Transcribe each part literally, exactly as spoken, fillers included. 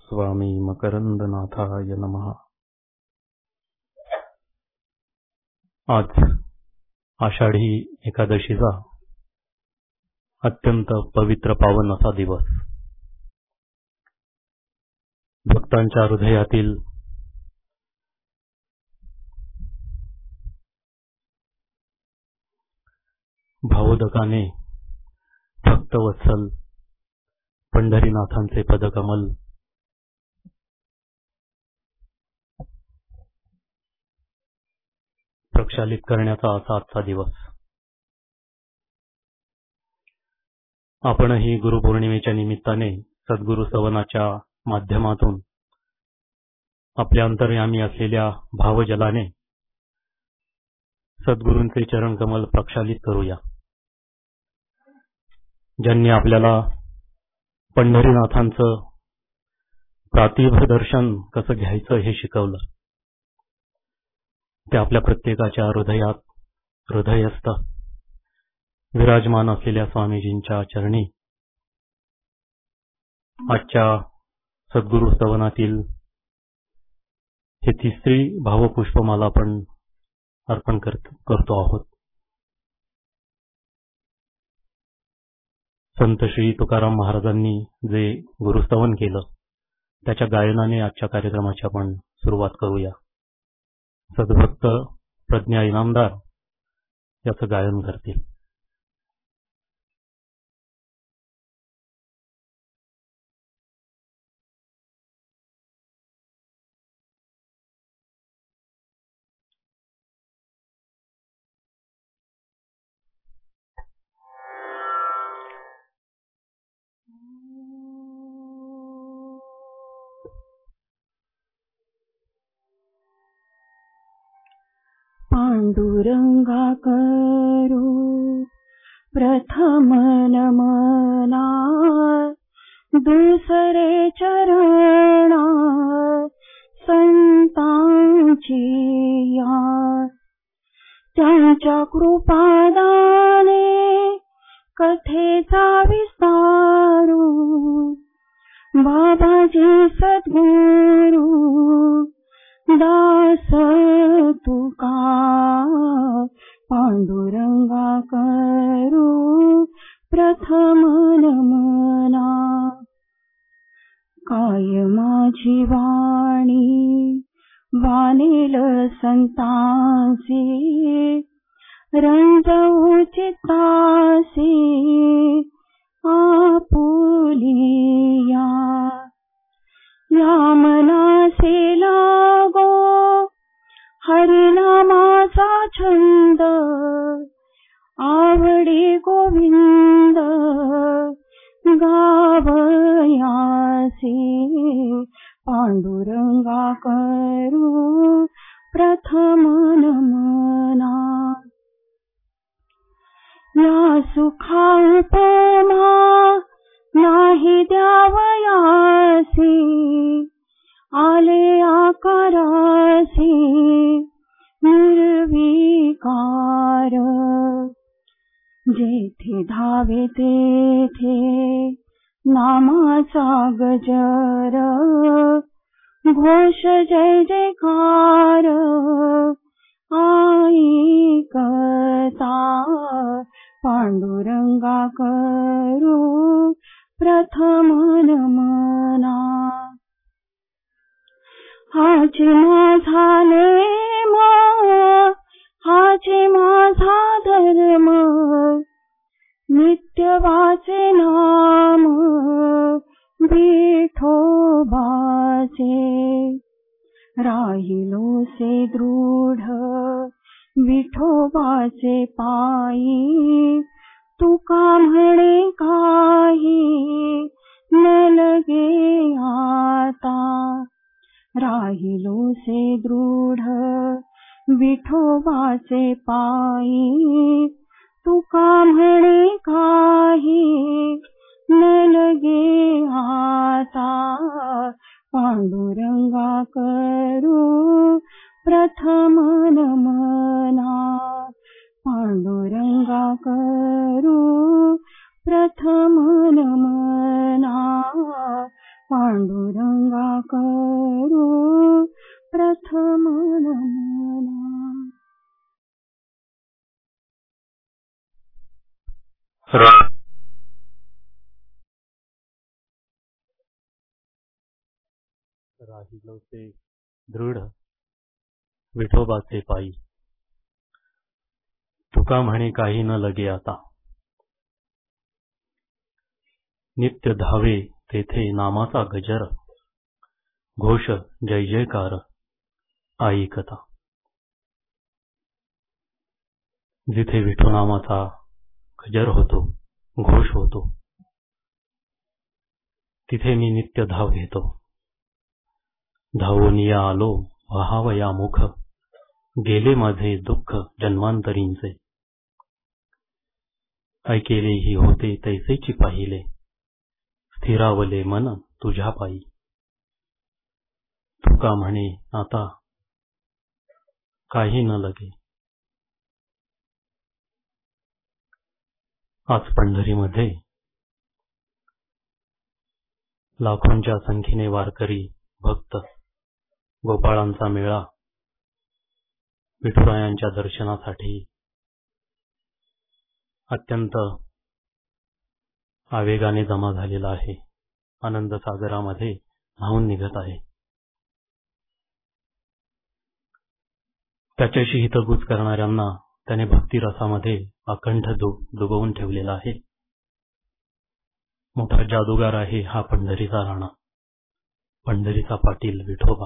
स्वामी मकरंदनाथाय नमः। आज आषाढी एकादशीचा अत्यंत पवित्र पावन असा दिवस भक्तांच्या हृदयातील भावोदकाने भक्तवत्सल पंढरीनाथांचे पदकमल प्रक्षालित करण्याचा असा आजचा दिवस। आपणही गुरुपौर्णिमेच्या निमित्ताने सद्गुरु सवनाच्या माध्यमातून आपल्या अंतर्यामी असलेल्या भावजलाने सद्गुरूंचे चरणकमल प्रक्षालित करूया। ज्यांनी आपल्याला पंढरीनाथांचं प्रातिभ दर्शन कसं घ्यायचं हे शिकवलं, ते आपल्या प्रत्येकाच्या हृदयात हृदयस्थ विराजमान असलेल्या स्वामीजींच्या चरणी आजच्या सद्गुरु स्तवनातील हे तिसरी भावपुष्पमाला आपण अर्पण करतो आहोत। संत श्री तुकाराम महाराजांनी जे गुरुस्तवन केलं त्याच्या गायनाने आजच्या कार्यक्रमाची आपण सुरुवात करूया। सद्भक्त प्रज्ञा इनामदार याचं गायन करतील। पांडुरंगा करू प्रथम नमना, दुसरे चरणा संतांची या, त्यांच्या कृपादाने कथेचा विस्तारू, बाबाजी सद्गुरू दास तुका, पांडुरंगा करू प्रथम नमना। काय माझी वाणी वानेल संतांसी, रंजवू चित्तासी आपुलिया, या मनासे लागो हरिनामाचा छंद, आवडी गोविंद गावयासी, पांडुरंगा करू प्रथम नमना। या सुखा उपमा नाही द्यावयासी, आले आकारासी निर्विकार, जेथे धावे तेथे नामाचा गजर, घोष जय जयकार ऐकता, पांडुरंगा करू प्रथम नमना। हाचे माझा नेम हाचे माझा धर्म, नित्य वाचे नाम विठोबाचे, राहिलो से दृढ विठोबाचे पायी, तुका म्हणे काही न लगे आता, राहिलो से दृढ विठोबाचे पायी, तुका म्हणे काही न लगे आता, पांडुरंगा करू प्रथम नमना, पांडुरंगा करू प्रथम नमना, पांडुरंगा करू प्रथम नमना. राहिलो ते दृढ विठोबाचे पायी, तुका म्हणे काही न लगे आता. नित्य धावे तेथे नामाचा गजर, घोष जय जयकार ऐकता. जिथे विठू नामाचा गजर होतो, घोष होतो, तिथे मी नित्य धाव घेतो. धावूनिया आलो व्हावया मुख, गेले माझे दुःख जन्मांतरींचे. ऐकेले ही होते तैसेची पाहिले, स्थिरावले मन तुझ्या पायी. तुका म्हणे आता काही न लगे. आज पंढरीमध्ये लाखोंच्या संख्येने वारकरी भक्त, गोपाळांचा मेळा विठुरायांच्या दर्शनासाठी अत्यंत आवेगाने जमा झालेला आहे. आनंद सागरामध्ये न्हाऊन निघत आहे. त्याच्याशी हितगुज करणाऱ्यांना त्याने भक्तिरसामध्ये अखंड डुबवून ठेवलेला आहे. मोठा जादूगार आहे हा पंढरीचा राणा, पंढरीचा पाटील विठोबा.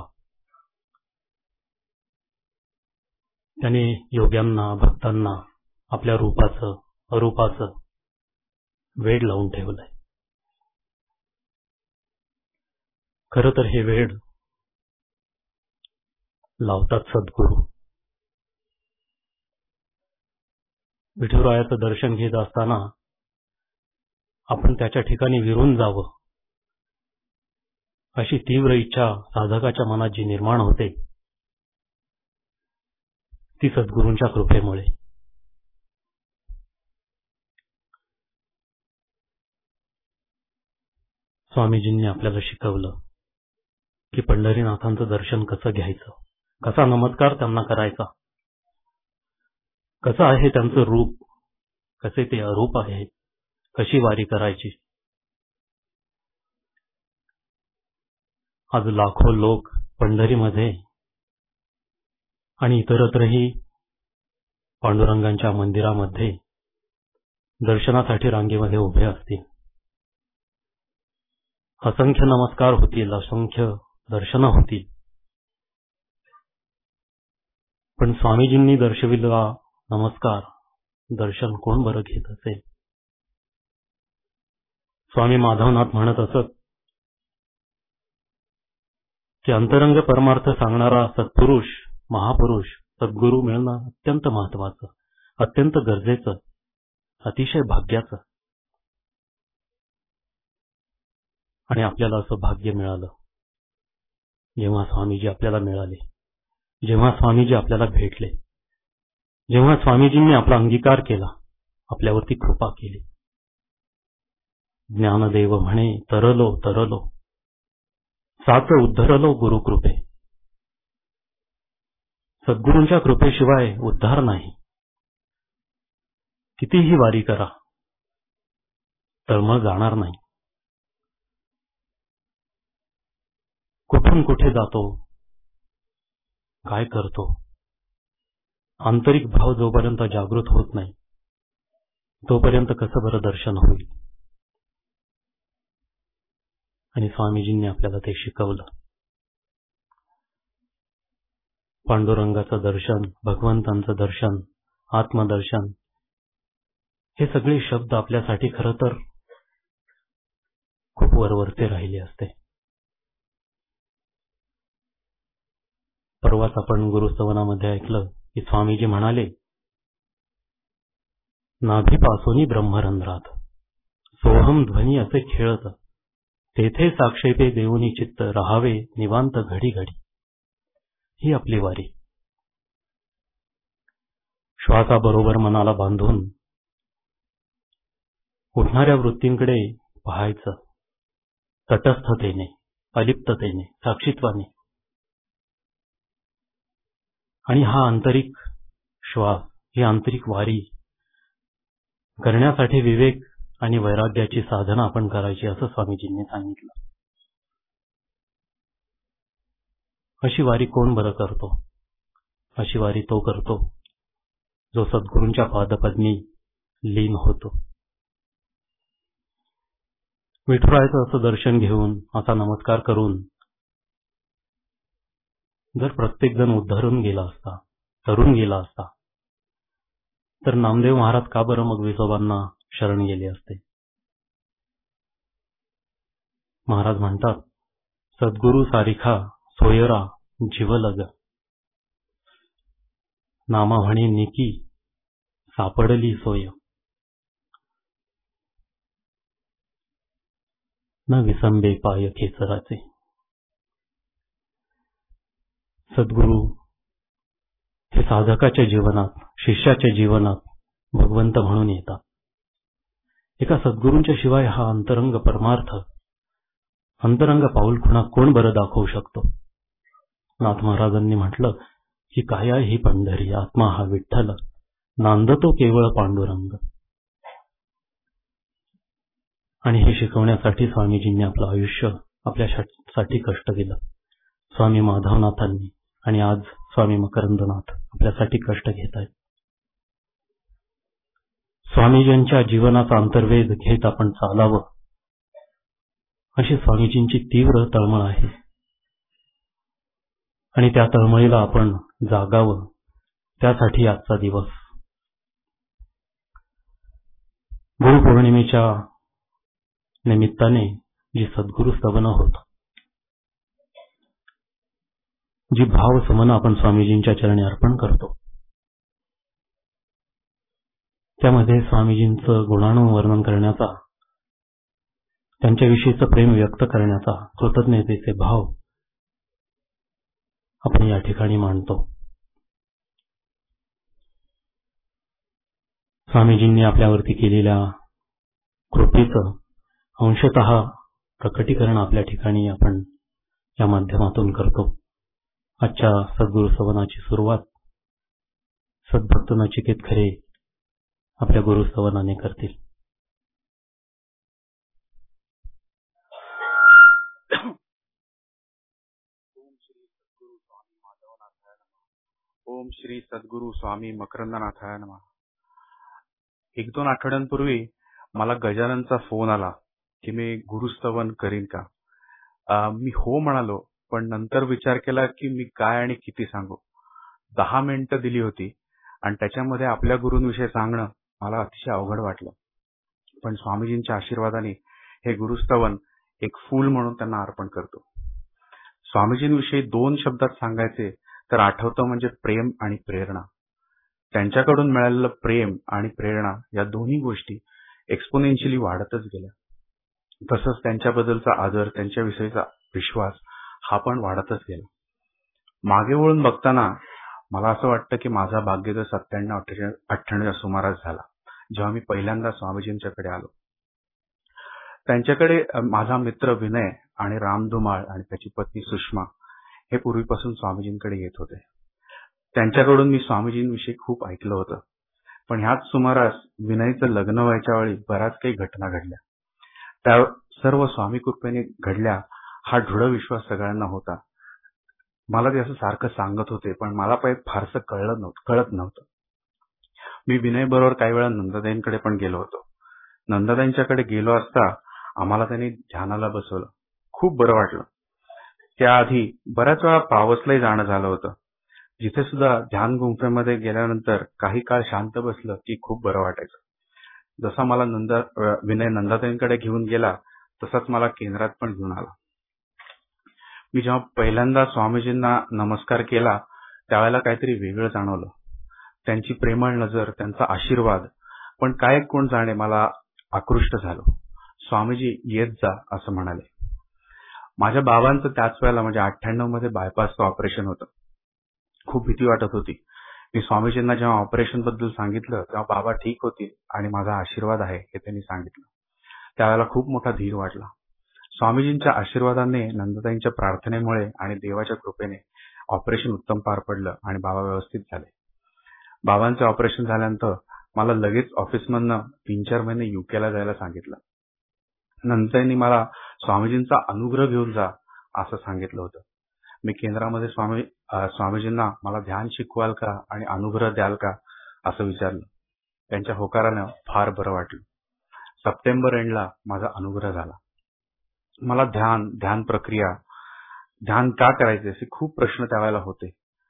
त्याने योग्यांना, भक्तांना आपल्या रूपाचं अरूपाचं वेड लावून ठेवलंय. खरं तर हे वेड लावतात सद्गुरू. विठुरायाचं दर्शन घेत असताना आपण त्याच्या ठिकाणी विरून जावं अशी तीव्र इच्छा साधकाच्या मनात जी निर्माण होते, ती सद्गुरूंच्या कृपेमुळे. स्वामीजींनी आपल्याला शिकवलं की पंढरीनाथांचं दर्शन कसं घ्यायचं, कसा नमस्कार त्यांना करायचा, कसं आहे त्यांचं रूप, कसे ते अरूप आहे, कशी वारी करायची. आज लाखो लोक पंढरीमध्ये आणि इतरत्रही पांडुरंगांच्या मंदिरामध्ये दर्शनासाठी रांगेमध्ये उभे असतील. असंख्य नमस्कार होतील, असंख्य दर्शनं होतील, पण स्वामीजींनी दर्शविलेला नमस्कार, दर्शन कोण बरं घेत असेल. स्वामी माधवनाथ म्हणत असत की अंतरंग परमार्थ सांगणारा सत्पुरुष, महापुरुष, सद्गुरू मिळणं अत्यंत महत्वाचं, अत्यंत गरजेचं, अतिशय भाग्याचं. आणि आपल्याला असं भाग्य मिळालं जेव्हा स्वामीजी आपल्याला मिळाले, जेव्हा स्वामीजी आपल्याला भेटले, जेव्हा स्वामीजींनी आपला अंगीकार केला, आपल्यावरती कृपा केली. ज्ञानदेव म्हणे तरलो तरलो, साच उद्धरलो गुरुकृपे. सद्गुरूंच्या कृपेशिवाय उद्धार नाही. कितीही वारी करा, तळमळ जाणार नाही. कुठून कुठे जातो, काय करतो, आंतरिक भाव जोपर्यंत जागृत होत नाही तोपर्यंत कसं बरं दर्शन होईल. आणि स्वामीजींनी आपल्याला ते शिकवलं. पांडुरंगाचं दर्शन, भगवंतांचं दर्शन, आत्मदर्शन, हे सगळे शब्द आपल्यासाठी खरं तर खूप वरवरचे राहिले असते. परवाच आपण गुरुस्तवनामध्ये ऐकलं की स्वामीजी म्हणाले, नाभीपासूनी ब्रह्मरंध्रात सोहम ध्वनी असे खेळत, तेथे साक्षेपे देऊनी चित्त राहावे निवांत घडी घडी. ही आपली वारी. श्वासाबरोबर मनाला बांधून उठणाऱ्या वृत्तींकडे पाहायचं तटस्थतेने. अलिप्ततेने, साक्षीत्वाने. आणि हा आंतरिक श्वास, ही आंतरिक वारी करण्यासाठी विवेक आणि वैराग्याची साधना आपण करायची असं स्वामीजींनी सांगितलं. अशी वारी कोण बरं करतो? अशी वारी तो करतो जो सद्गुरूंच्या पादपद्मी लीन होतो. विठुरायाचं असं दर्शन घेऊन, असा नमस्कार करून जर प्रत्येक जण उद्धरून गेला असता, तरून गेला असता, तर नामदेव महाराज का बरं मग विसोबांना शरण गेले असते? महाराज म्हणतात, सद्गुरू सारिखा सोयरा जीवलग, नामा म्हणे निकी सापडली सोय. न विसंबे पाय खेचराचे. सद्गुरू हे साधकाच्या जीवनात, शिष्याच्या जीवनात भगवंत म्हणून येतात. एका सद्गुरूंच्या शिवाय हा अंतरंग परमार्थ, अंतरंग पाऊल खुणा कोण बरं दाखवू शकतो? नाथ महाराजांनी म्हटलं की काय आहे ही पंढरी, आत्मा हा विठ्ठल, नांदतो केवळ पांडुरंग. आणि हे शिकवण्यासाठी स्वामीजींनी आपलं आयुष्य आपल्यासाठी कष्ट केलं. स्वामी माधवनाथांनी आणि आज स्वामी मकरंदनाथ आपल्यासाठी कष्ट घेत आहेत. स्वामीजींच्या जीवनाचा अंतर्वेध घेत आपण चालावं, अशी स्वामीजींची तीव्र तळमळ आहे. आणि त्या तळमळीला आपण जागावं, त्यासाठी आजचा दिवस. गुरुपौर्णिमेच्या निमित्ताने जी सद्गुरू स्तवन होत, जी भाव समन आपण स्वामीजींच्या चरणी अर्पण करतो, त्यामध्ये स्वामीजींचं गुणानुवर्णन करण्याचा, त्यांच्याविषयीचं प्रेम व्यक्त करण्याचा कृतज्ञतेचे भाव आपण या ठिकाणी मांडतो. स्वामीजींनी आपल्यावरती केलेल्या कृपेचं अंशतः प्रकटीकरण आपल्या ठिकाणी आपण या माध्यमातून करतो. आजच्या सद्गुरू सवनाची सुरुवात सद्भक्त नचिकेत खरे आपल्या गुरुस्तवनाने करतील. ओम श्री सद्गुरू स्वामी मकरंदनाथाय नमः. एक दोन आठवड्यांपूर्वी मला गजाननचा फोन आला की मी गुरुस्तवन करीन का. आ, मी हो म्हणालो, पण नंतर विचार केला की मी काय आणि किती सांगू. दहा मिनिटं दिली होती आणि त्याच्यामध्ये आपल्या गुरूंविषयी सांगणं मला अतिशय अवघड वाटलं. पण स्वामीजींच्या आशीर्वादाने हे गुरुस्तवन एक फूल म्हणून त्यांना अर्पण करतो. स्वामीजींविषयी दोन शब्दात सांगायचे तर आठवतं म्हणजे प्रेम आणि प्रेरणा. त्यांच्याकडून मिळालेलं प्रेम आणि प्रेरणा या दोन्ही गोष्टी एक्सपोनेन्शियली वाढतच गेल्या. तसंच त्यांच्याबद्दलचा आदर, त्यांच्याविषयीचा विश्वास हा पण वाढतच गेला. मागे वळून बघताना मला असं वाटतं की माझा भाग्योदय सत्त्याण्णव अठ्ठ्याण्णवच्या सुमारास झाला, जेव्हा मी पहिल्यांदा स्वामीजींच्याकडे आलो. त्यांच्याकडे माझा मित्र विनय आणि राम धुमाळ आणि त्याची पत्नी सुषमा हे पूर्वीपासून स्वामीजींकडे येत होते. त्यांच्याकडून मी स्वामीजींविषयी खूप ऐकलं होतं. पण ह्याच सुमारास विनयचं लग्न व्हायच्या वेळी बऱ्याच काही घटना घडल्या. त्या सर्व स्वामी कृपेने घडल्या हा दृढ विश्वास सगळ्यांना होता. मला ते असं सारखं सांगत होते, पण मला काही फारसं कळलं नव्हतं कळत नव्हतं. मी विनय बरोबर काही वेळा नंदाताईंकडे पण गेलो होतो. नंदाताईंच्याकडे गेलो असता आम्हाला त्यांनी ध्यानाला बसवलं. खूप बरं वाटलं. त्याआधी बऱ्याच वेळा पावसलाही जाणं झालं होतं. जिथे सुद्धा ध्यान गुंफेमध्ये गेल्यानंतर काही काळ शांत बसलं की खूप बरं वाटायचं. जसा मला नंदा विनय नंदाताईंकडे घेऊन गेला तसाच मला केंद्रात पण घेऊन आला. मी जेव्हा पहिल्यांदा स्वामीजींना नमस्कार केला त्यावेळेला काहीतरी वेगळं जाणवलं. त्यांची प्रेमळ नजर, त्यांचा आशीर्वाद, पण काय कोण जाणे मला आकृष्ट झालो. स्वामीजी येत जा असं म्हणाले. माझ्या बाबांचं त्याच वेळेला म्हणजे अठ्ठ्याण्णव मध्ये बायपासचं ऑपरेशन होतं. खूप भीती वाटत होती. मी स्वामीजींना जेव्हा ऑपरेशन बद्दल सांगितलं तेव्हा बाबा ठीक होतील आणि माझा आशीर्वाद आहे हे त्यांनी सांगितलं. त्यावेळेला खूप मोठा धीर वाटला. स्वामीजींच्या आशीर्वादाने, नंदताईंच्या प्रार्थनेमुळे आणि देवाच्या कृपेने ऑपरेशन उत्तम पार पडलं आणि बाबा व्यवस्थित झाले. बाबांचं ऑपरेशन झाल्यानंतर मला लगेच ऑफिसमधनं तीन चार महिने युकेला जायला सांगितलं. नंदताईंनी मला स्वामीजींचा अनुग्रह घेऊन जा असं सांगितलं होतं. मी केंद्रामध्ये स्वामी स्वामीजींना मला ध्यान शिकवाल का आणि अनुग्रह द्याल का असं विचारलं. त्यांच्या होकारानं फार बरं वाटलं. सप्टेंबर एंडला माझा अनुग्रह झाला. मला ध्यान, ध्यान प्रक्रिया, ध्यान का करायचे असे खूप प्रश्न त्यावेळेला होते,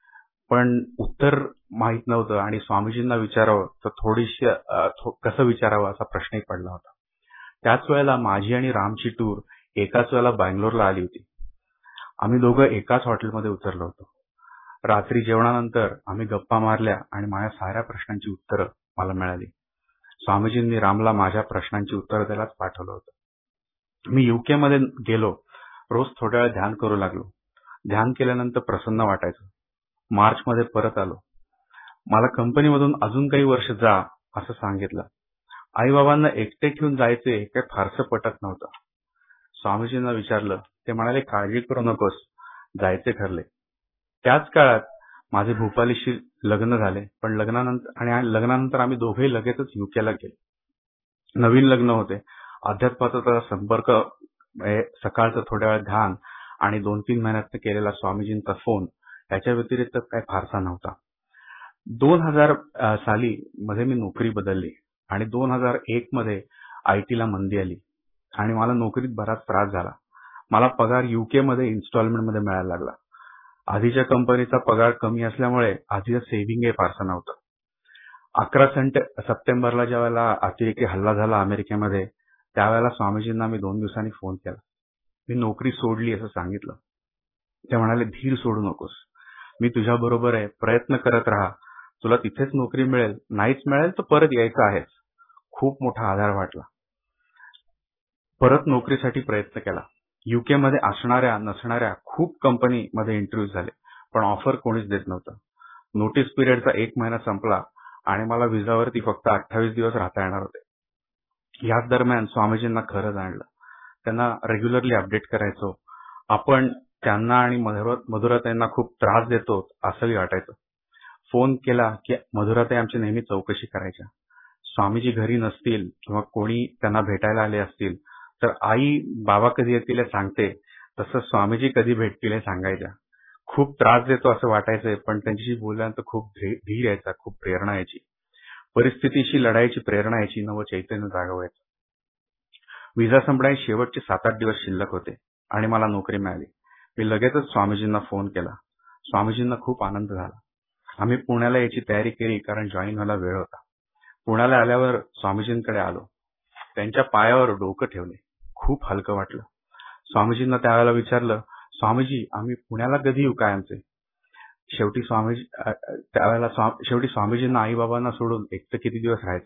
पण उत्तर माहीत नव्हतं आणि स्वामीजींना विचारावं तर थोडीशी कसं विचारावं असा प्रश्नही पडला होता. त्याच वेळेला माझी आणि रामची टूर एकाच वेळेला बँगलोरला आली होती. आम्ही दोघं एकाच हॉटेलमध्ये उतरलो होतो. रात्री जेवणानंतर आम्ही गप्पा मारल्या आणि माझ्या साऱ्या प्रश्नांची उत्तरं मला मिळाली. स्वामीजींनी रामला माझ्या प्रश्नांची उत्तरं द्यायलाच पाठवलं होतं. मी युके मध्ये गेलो. रोज थोड्या वेळ ध्यान करू लागलो. ध्यान केल्यानंतर प्रसन्न वाटायचं. मार्च मध्ये परत आलो. मला कंपनीमधून अजून काही वर्ष जा असं सांगितलं. आई बाबांना एकटे ठेवून जायचे काही फारसं पटत नव्हतं. स्वामीजींना विचारलं. ते म्हणाले काळजी करू नकोस, जायचे ठरले. त्याच काळात माझे भूपालीशी लग्न झाले, पण लग्नानंतर आणि लग्नानंतर आम्ही दोघेही लगेचच युकेला गेलो. नवीन लग्न होते. अध्यात्माचा संपर्क, सकाळचं थोड्या वेळ ध्यान आणि दोन तीन महिन्यात केलेला स्वामीजींचा फोन याच्या व्यतिरिक्त काही फारसा नव्हता. दोन हजार साली मध्ये मी नोकरी बदलली आणि दोन हजार एक मध्ये आयटीला मंदी आली आणि मला नोकरीत बराच त्रास झाला. मला पगार युके मध्ये इन्स्टॉलमेंट मध्ये मिळायला लागला. आधीच्या कंपनीचा पगार कमी असल्यामुळे आधीचं सेव्हिंग हे फारसं नव्हतं. अकरा सप्टेंबरला ज्या वेळेला अतिरेकी हल्ला झाला अमेरिकेमध्ये, त्यावेळेला स्वामीजींना मी दोन दिवसांनी फोन केला. मी नोकरी सोडली असं सांगितलं. ते म्हणाले धीर सोडू नकोस, मी तुझ्या बरोबर आहे, प्रयत्न करत राहा, तुला तिथेच नोकरी मिळेल, नाहीच मिळेल तर परत यायचं आहेच. खूप मोठा आधार वाटला. परत नोकरीसाठी प्रयत्न केला. युके मध्ये असणाऱ्या नसणाऱ्या खूप कंपनीमध्ये इंटरव्ह्यू झाले, पण ऑफर कोणीच देत नव्हतं. नोटीस पिरियडचा एक महिना संपला आणि मला व्हिसावरती फक्त अठ्ठावीस दिवस राहता येणार होते. याच दरम्यान स्वामीजींना खरं जाणलं. त्यांना रेग्युलरली अपडेट करायचो. आपण त्यांना आणि मधुराताईंना खूप त्रास देतो असंही वाटायचं. फोन केला की मधुराताई आमची नेहमी चौकशी करायच्या. स्वामीजी घरी नसतील किंवा कोणी त्यांना भेटायला आले असतील तर आई बाबा कधी येतील हे सांगते, तसं स्वामीजी कधी भेटतील हे सांगायच्या. खूप त्रास देतो असं वाटायचंय, पण त्यांच्याशी बोलल्यानंतर खूप धीर यायचा, खूप प्रेरणा यायची. परिस्थितीशी लढायची प्रेरणा यायची, नवं चैतन्य जागा व्हायचं. विजा संपण्याचे शेवटचे सात आठ दिवस शिल्लक होते आणि मला नोकरी मिळाली. मी लगेचच स्वामीजींना फोन केला. स्वामीजींना खूप आनंद झाला. आम्ही पुण्याला याची तयारी केली कारण जॉईन व्हायला वेळ होता. पुण्याला आल्यावर स्वामीजींकडे आलो. त्यांच्या पायावर डोकं ठेवले. खूप हलकं वाटलं. स्वामीजींना त्यावेळेला विचारलं, स्वामीजी आम्ही पुण्याला कधी येऊ कायमचे? शेवटी स्वामीजी त्यावेळेला शेवटी स्वामीजींना आई बाबांना सोडून एकटं किती दिवस राहायचं?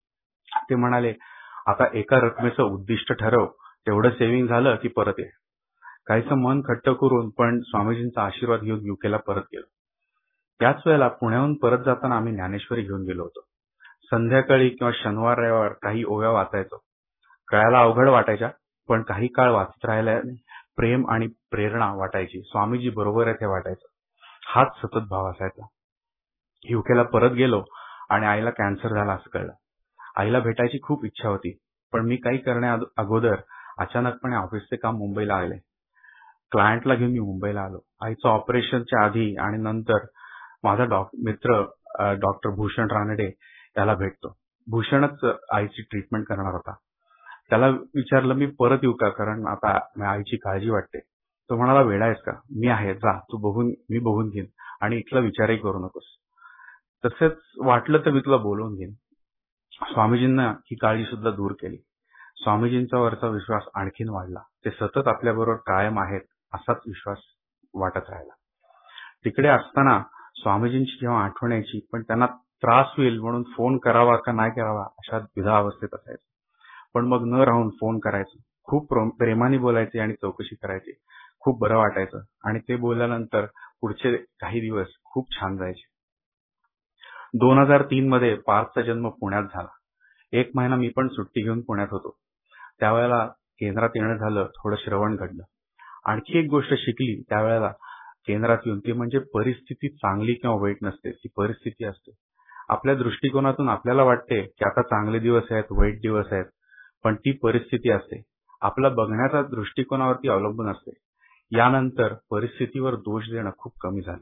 ते म्हणाले, आता एका रकमेचं उद्दिष्ट ठरव, तेवढं सेव्हिंग झालं की परत ये. काहीसं मन खट्ट करून पण स्वामीजींचा आशीर्वाद घेऊन युकेला परत गेलो. त्याच वेळेला पुण्याहून परत जाताना आम्ही ज्ञानेश्वरी घेऊन गेलो होतो. संध्याकाळी किंवा शनिवार रविवार काही ओव्या वाचायचो. कळायला अवघड वाटायच्या, पण काही काळ वाचत राहिल्याने प्रेम आणि प्रेरणा वाटायची. स्वामीजी बरोबर आहे ते वाटायचं. हाच सतत भाव असायचा. युकेला परत गेलो आणि आईला कॅन्सर झाला असं कळलं. आईला भेटायची खूप इच्छा होती, पण मी काही करण्या अगोदर अचानकपणे ऑफिसचे काम मुंबईला आले. क्लायंटला घेऊन मी मुंबईला आलो. आईचं ऑपरेशनच्या आधी आणि नंतर माझा मित्र डॉक्टर भूषण रानडे याला भेटतो. भूषणच आईची ट्रीटमेंट करणार होता. त्याला विचारलं मी परत येऊ का, कारण आता आईची काळजी वाटते. तो म्हणाला वेडा आहेस का, मी आहे, जा तू बघून मी बघून घेईन आणि इथला विचारही करू नकोस. तसेच वाटलं तर मी तुला बोलवून घेईन. स्वामीजींना ही काळजी सुद्धा दूर केली. स्वामीजींचा वरचा विश्वास आणखीन वाढला. ते सतत आपल्याबरोबर कायम आहेत असाच विश्वास वाटत राहिला. तिकडे असताना स्वामीजींची जेव्हा आठवण यायची, पण त्यांना त्रास होईल म्हणून फोन करावा का नाही करावा अशा द्विधा अवस्थेत असायचं. पण मग न राहून फोन करायचं. खूप प्रेमाने बोलायचे आणि चौकशी करायची. खूप बरं वाटायचं आणि ते बोलल्यानंतर पुढचे काही दिवस खूप छान जायचे. दोन हजार तीन मध्ये पार्थचा जन्म पुण्यात झाला. एक महिना मी पण सुट्टी घेऊन पुण्यात होतो. त्यावेळेला केंद्रात येणं झालं, थोडं श्रवण घडलं. आणखी एक गोष्ट शिकली त्यावेळेला केंद्रात येऊन, ती म्हणजे परिस्थिती चांगली किंवा वाईट नसते, ती परिस्थिती असते. आपल्या दृष्टिकोनातून आपल्याला वाटते की आता चांगले दिवस आहेत, वाईट दिवस आहेत, पण ती परिस्थिती असते. आपला बघण्याचा दृष्टिकोनावरती अवलंबून असते. यानंतर परिस्थितीवर दोष देणं खूप कमी झालं.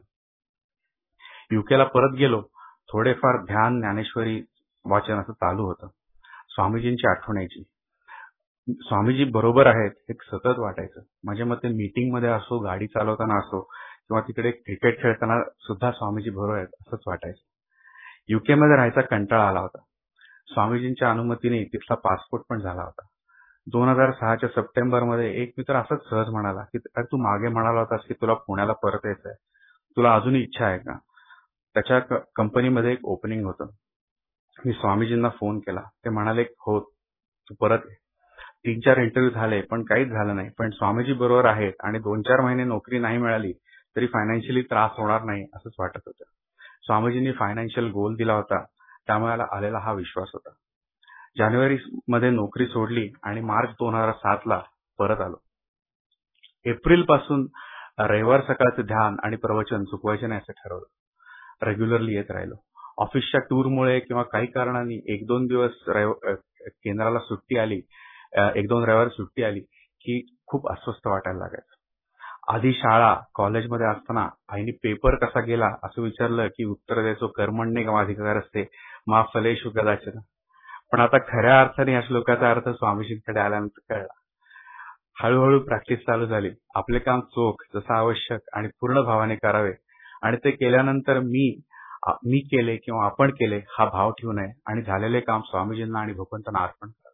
युकेला परत गेलो. थोडेफार ध्यान, ज्ञानेश्वरी वाचन असं चालू होतं. स्वामीजींची आठवण यायची. स्वामीजी बरोबर आहेत हे सतत वाटायचं. म्हणजे मग ते मीटिंग मध्ये असो, गाडी चालवताना असो किंवा तिकडे क्रिकेट खेळताना सुद्धा स्वामीजी बरोबर आहेत असंच वाटायचं. युके मध्ये राहायचा कंटाळा आला होता. स्वामीजींच्या अनुमतीने तिथला पासपोर्ट पण झाला होता. दोन हजार सहाच्या सप्टेंबर मध्ये एक मित्र असंच सहज म्हणाला की अरे तू मागे म्हणाला होतास की तुला पुण्याला परत यायचंय, तुला अजूनही इच्छा आहे का? त्याच्या कंपनीमध्ये एक ओपनिंग होतं. मी स्वामीजींना फोन केला. ते म्हणाले हो तू परत ये. तीन चार इंटरव्ह्यू झाले पण काहीच झालं नाही. पण स्वामीजी बरोबर आहेत आणि दोन चार महिने नोकरी नाही मिळाली तरी फायनान्शियली त्रास होणार नाही असंच वाटत होतं. स्वामीजींनी फायनान्शियल गोल दिला होता, त्यामुळे मला आलेला हा विश्वास होता. जानेवारी मध्ये नोकरी सोडली आणि मार्च दोन हजार सात ला परत आलो. एप्रिल पासून रविवार सकाळचं ध्यान आणि प्रवचन चुकवायचे नाही असं ठरवलं. रेग्युलरली येत राहिलो. ऑफिसच्या टूरमुळे किंवा काही कारणांनी एक दोन दिवस केंद्राला सुट्टी आली, एक दोन रविवार सुट्टी आली की खूप अस्वस्थ वाटायला लागायचं. आधी शाळा, कॉलेजमध्ये असताना आईने पेपर कसा गेला असं विचारलं की उत्तर द्यायचो कर्मण्ये अधिकार असते मा फलेषु कदाचन. पण आता खऱ्या अर्थाने या श्लोकाचा अर्थ स्वामीजींकडे आल्यानंतर कळला. हळूहळू प्रॅक्टिस चालू झाली. आपले काम चोख, जसं आवश्यक आणि पूर्ण भावाने करावे आणि ते केल्यानंतर मी मी केले किंवा आपण केले हा भाव ठेवू नये आणि झालेले काम स्वामीजींना आणि भगवंतांना अर्पण करावे.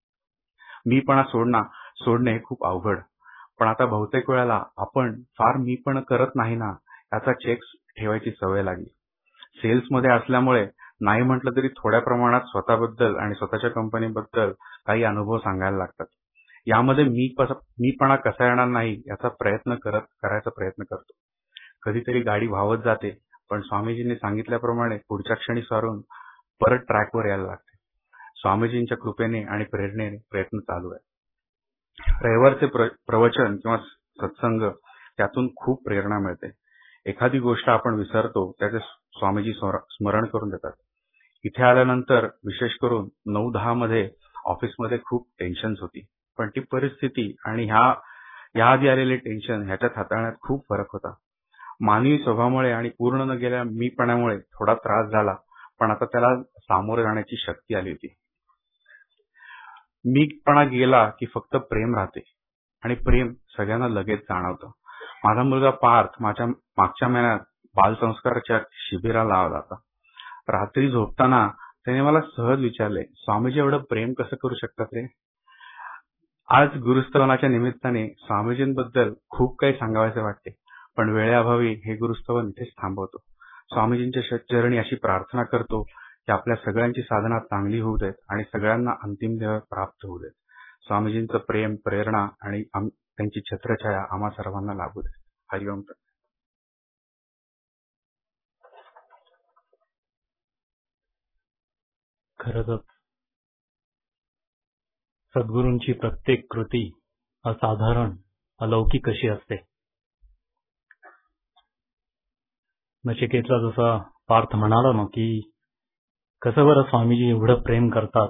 मीपणा सोडणं सोडणे हे खूप अवघड, पण आता बहुतेक वेळेला आपण फार मी पण करत नाही ना याचा चेक ठेवायची सवय लागली. सेल्समध्ये असल्यामुळे नाही म्हटलं तरी थोड्या प्रमाणात स्वतःबद्दल आणि स्वतःच्या कंपनीबद्दल काही अनुभव सांगायला लागतात. यामध्ये मी मीपणा कसा येणार नाही याचा प्रयत्न करत करायचा प्रयत्न करतो. कधीतरी गाडी वाहवत जाते, पण स्वामीजींनी सांगितल्याप्रमाणे पुढच्या क्षणी सारून परत ट्रॅकवर यायला लागते. स्वामीजींच्या कृपेने आणि प्रेरणेने प्रयत्न चालू आहे. रविवारचे प्र, प्रवचन किंवा सत्संग त्यातून खूप प्रेरणा मिळते. एखादी गोष्ट आपण विसरतो त्याचे स्वामीजी स्मरण करून देतात. इथे आल्यानंतर विशेष करून नऊ दहा मध्ये ऑफिसमध्ये खूप टेन्शन्स होती, पण ती परिस्थिती आणि ह्या याआधी आलेले टेन्शन ह्याच्यात हाताळण्यात खूप फरक होता. मानवी स्वभावामुळे आणि पूर्ण न गेल्या मीपणामुळे थोडा त्रास झाला, पण आता त्याला सामोरे जाण्याची शक्ती आली होती. मीपणा गेला की फक्त प्रेम राहते आणि प्रेम सगळ्यांना लगेच जाणवतं. माझा मुलगा पार्थ माझ्या मागच्या महिन्यात बालसंस्काराच्या शिबिराला लावला होता. रात्री झोपताना त्याने मला सहज विचारले, स्वामीजी एवढं प्रेम कसं करू शकतात रे? आज गुरुस्तवनाच्या निमित्ताने स्वामीजींबद्दल खूप काही सांगायचे वाटते, पण वेळेअभावी हे गुरुस्तवन इथेच थांबवतो. स्वामीजींच्या चरणी अशी प्रार्थना करतो की आपल्या सगळ्यांची साधना चांगली होऊ देत आणि सगळ्यांना अंतिम देह प्राप्त होऊ देत. स्वामीजींचं प्रेम, प्रेरणा आणि त्यांची छत्रछाया आम्हा सर्वांना लाभू देत. हरिओम. खरंच सद्गुरूंची प्रत्येक कृती असाधारण, अलौकिक अशी असते. नचिकेतला जसा पार्थ म्हणाला ना की कसं बरं स्वामीजी एवढं प्रेम करतात,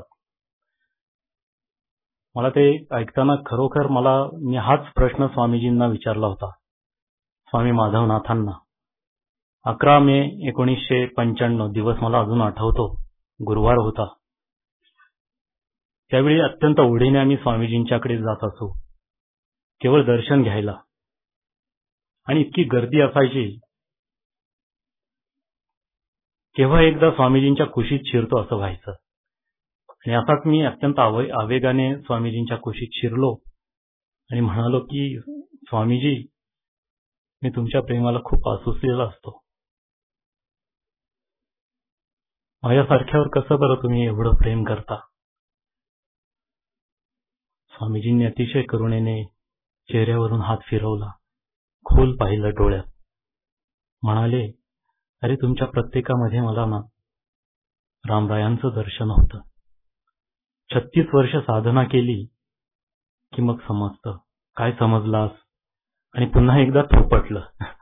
मला ते ऐकताना खरोखर मला मी हाच प्रश्न स्वामीजींना विचारला होता, स्वामी माधवनाथांना. अकरा मे एकोणीसशे पंच्याण्णव दिवस मला अजून आठवतो, गुरुवार होता. त्यावेळी अत्यंत ओढीने आम्ही स्वामीजींच्याकडे जात असू, केवळ दर्शन घ्यायला, आणि इतकी गर्दी असायची. केव्हा एकदा स्वामीजींच्या कुशीत शिरतो असं व्हायचं. आणि असाच मी अत्यंत आवेगाने स्वामीजींच्या कुशीत शिरलो आणि म्हणालो की स्वामीजी, मी तुमच्या प्रेमाला खूप आसुसलेला असतो. माझ्यासारख्यावर कसं बरं तुम्ही एवढं प्रेम करता? स्वामीजींनी अतिशय करुणेने चेहऱ्यावरून हात फिरवला, खोल पाहिलं डोळ्यात, म्हणाले, अरे तुमच्या प्रत्येकामध्ये मला ना रामरायांचं दर्शन होतं. छत्तीस वर्ष साधना केली की मग समजतं. काय समजलास? आणि पुन्हा एकदा थोपटलं.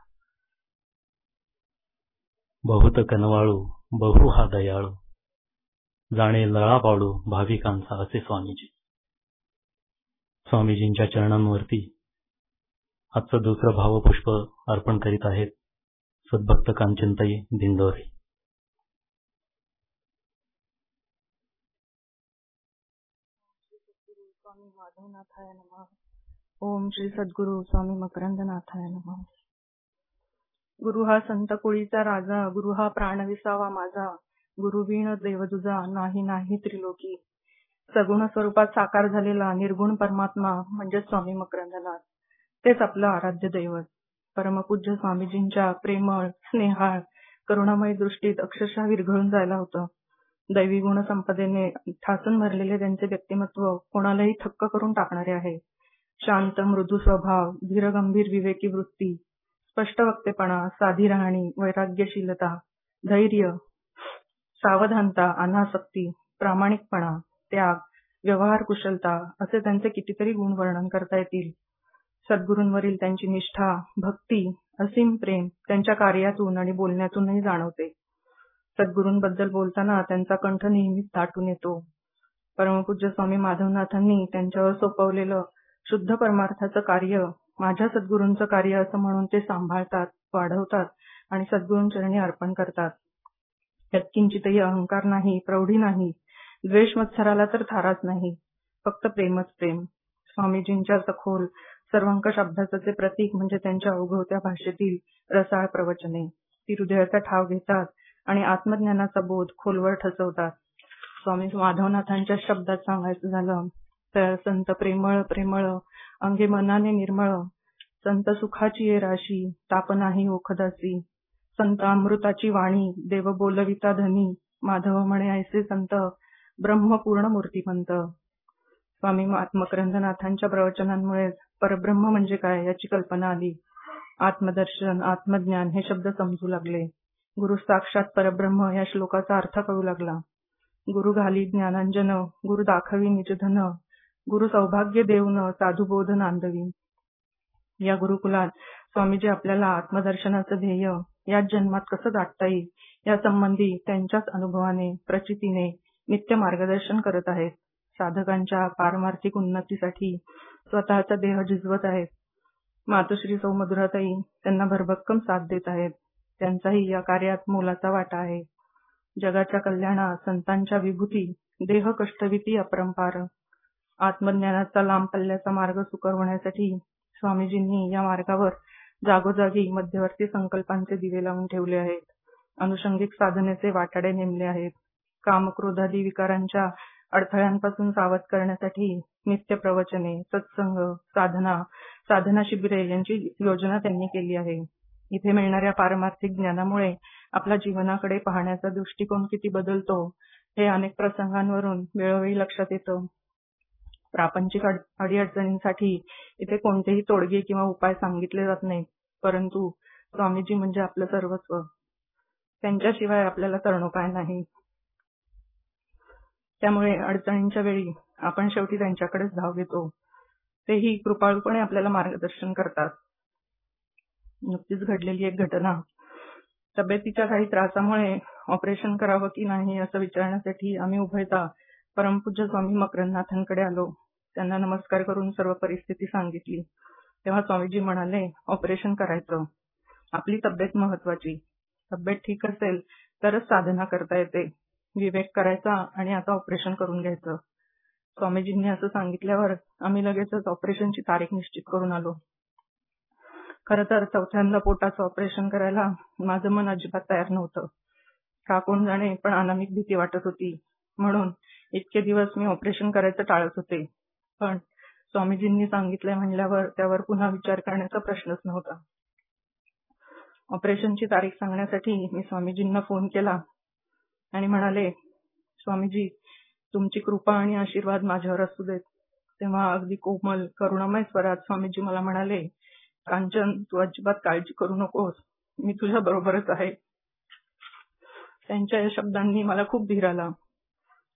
बहुत कनवाळू बहु हा दयाळू, जाणे लळा पाडू भाविकांचा, असे स्वामीजी. स्वामीजींच्या चरणांवरती आजचं दुसरं भावपुष्प अर्पण करीत आहेत सद्भक्त कांचनताई दिंडोरे. स्वामी माधवनाथाय नमः. ओम श्री सद्गुरु स्वामी मकरंदनाथाय नमः. गुरु हा संत कुळीचा राजा, गुरु हा प्राण विसावा माझा, गुरु बिन देव तुझा नाही नाही त्रिलोकी. सगुण स्वरूपात साकार झालेला निर्गुण परमात्मा म्हणजे स्वामी मकरंदनाथ. तेच आपलं आराध्य दैवत. परमपूज्य स्वामीजींच्या प्रेमळ, स्नेहाळ, करुणामय दृष्टीत अक्षरशः विरघळून जायला होतं. दैवी गुण संपदेने ठासून भरलेले त्यांचे व्यक्तिमत्व कोणालाही थक्क करून टाकणारे आहे. शांत मृदू स्वभाव, धीरगंभीर विवेकी वृत्ती, स्पष्ट वक्तेपणा, साधी राहणी, वैराग्यशीलता, धैर्य, सावधानता, अनासक्ती, प्रामाणिकपणा, त्याग, व्यवहार कुशलता असे त्यांचे कितीतरी गुण वर्णन करता येतील. सद्गुरूंवरील त्यांची निष्ठा, भक्ती, असीम प्रेम त्यांच्या कार्यातून आणि बोलण्यातूनही जाणवते. सद्गुरूंबद्दल बोलताना त्यांचा कंठ नेहमीच दाटून येतो. परमपूज्य स्वामी माधवनाथांनी त्यांच्यावर सोपवलेलं शुद्ध परमार्थाचं कार्य माझ्या सद्गुरूंचं कार्य असं म्हणून ते सांभाळतात, वाढवतात आणि सद्गुरूंचरणी अर्पण करतात. यात किंचितही अहंकार नाही, प्रौढी नाही, द्वेष मत्सराला तर थाराच नाही, फक्त प्रेमच प्रेम. स्वामीजींच्या सखोल सर्वंकष अभ्यासाचे प्रतीक म्हणजे त्यांच्या अवघवत्या भाषेतील रसाळ प्रवचने. ती हृदयाचा ठाव घेतात आणि आत्मज्ञानाचा बोध खोलवर ठसवतात. स्वामी माधवनाथांच्या शब्दात सांगायचं झालं तर संत प्रेमळ प्रेमळ, अंगे मनाने निर्मळ, संत सुखाची ये राशी, ताप नाही ओखदासी, संत अमृताची वाणी, देव बोलविता धनी, माधव म्हणे ऐसे संत, ब्रह्मपूर्ण मूर्तिमंत. स्वामी मकरंदनाथांच्या प्रवचनांमुळे परब्रह्म म्हणजे काय याची कल्पना आली. आत्मदर्शन, आत्मज्ञान हे शब्द समजू लागले. गुरु साक्षात परब्रह्म या श्लोकाचा अर्थ कळू लागला. गुरु घाली ज्ञानांजन, गुरु दाखवी निजधन, गुरु सौभाग्य देऊन साधुबोध नांदवी. या गुरुकुलात स्वामीजी आपल्याला आत्मदर्शनाचं ध्येय याच जन्मात कसं गाठता येईल या संबंधी त्यांच्याच अनुभवाने, प्रचितीने नित्य मार्गदर्शन करत आहेत. साधकांच्या पारमार्थिक उन्नतीसाठी स्वतःचा देह झिजवत आहेत. मातोश्री सौ मधुराताई त्यांना भरभक्कम साथ देत आहेत. त्यांचाही या कार्यात मोलाचा वाटा आहे. जगाच्या कल्याणात संतांच्या विभूती, देह कष्टविती अपरंपार. आत्मज्ञानाचा लांब पल्ल्याचा मार्ग सुकर होण्यासाठी स्वामीजींनी या मार्गावर जागोजागी मध्यवर्ती संकल्पांचे दिवे लावून ठेवले आहेत. अनुषंगिक साधनेचे वाटाडे नेमले आहेत. कामक्रोधादी विकारांच्या अडथळ्यांपासून सावध करण्यासाठी नित्य प्रवचने, सत्संग, साधना, साधना शिबिरे यांची योजना त्यांनी केली आहे. इथे मिळणाऱ्या पारमार्थिक ज्ञानामुळे आपल्या जीवनाकडे पाहण्याचा दृष्टिकोन किती बदलतो हे अनेक प्रसंगांवरून वेळोवेळी लक्षात येतं. प्रापंचिक अडीअडचणींसाठी इथे कोणतेही तोडगे किंवा उपाय सांगितले जात नाहीत, परंतु स्वामीजी म्हणजे आपलं सर्वस्व. त्यांच्याशिवाय आपल्याला तरणोपाय नाही. त्यामुळे अडचणींच्या वेळी आपण शेवटी त्यांच्याकडेच धाव घेतो. तेही कृपाळूपणे आपल्याला मार्गदर्शन करतात. नुकतीच घडलेली एक घटना. तब्येतीच्या काही त्रासामुळे ऑपरेशन करावं की नाही असं विचारण्यासाठी आम्ही उभयता परमपूज्य स्वामी मकरंदनाथांकडे आलो. त्यांना नमस्कार करून सर्व परिस्थिती सांगितली. तेव्हा स्वामीजी म्हणाले, ऑपरेशन करायचं. आपली तब्येत महत्वाची. तब्येत ठीक असेल तरच साधना करता येते. विवेक करायचा आणि आता ऑपरेशन करून घ्यायचं. स्वामीजींनी असं सांगितल्यावर आम्ही लगेचच ऑपरेशनची तारीख निश्चित करून आलो. खरं तर चौथ्यांदा पोटाचं ऑपरेशन करायला माझं मन अजिबात तयार नव्हतं. का कोण जाणे, पण अनामिक भीती वाटत होती. म्हणून इतके दिवस मी ऑपरेशन करायचं टाळत होते. पण स्वामीजींनी सांगितलंय म्हणल्यावर त्यावर पुन्हा विचार करण्याचा प्रश्नच नव्हता. ऑपरेशनची तारीख सांगण्यासाठी मी स्वामीजींना फोन केला आणि म्हणाले, स्वामीजी तुमची कृपा आणि आशीर्वाद माझ्यावर असू देत. तेव्हा अगदी कोमल करुणामय स्वरात स्वामीजी मला म्हणाले, कांचन तू अजिबात काळजी करू नकोस, मी तुझ्या बरोबरच आहे. त्यांच्या या शब्दांनी मला खूप धीर आला.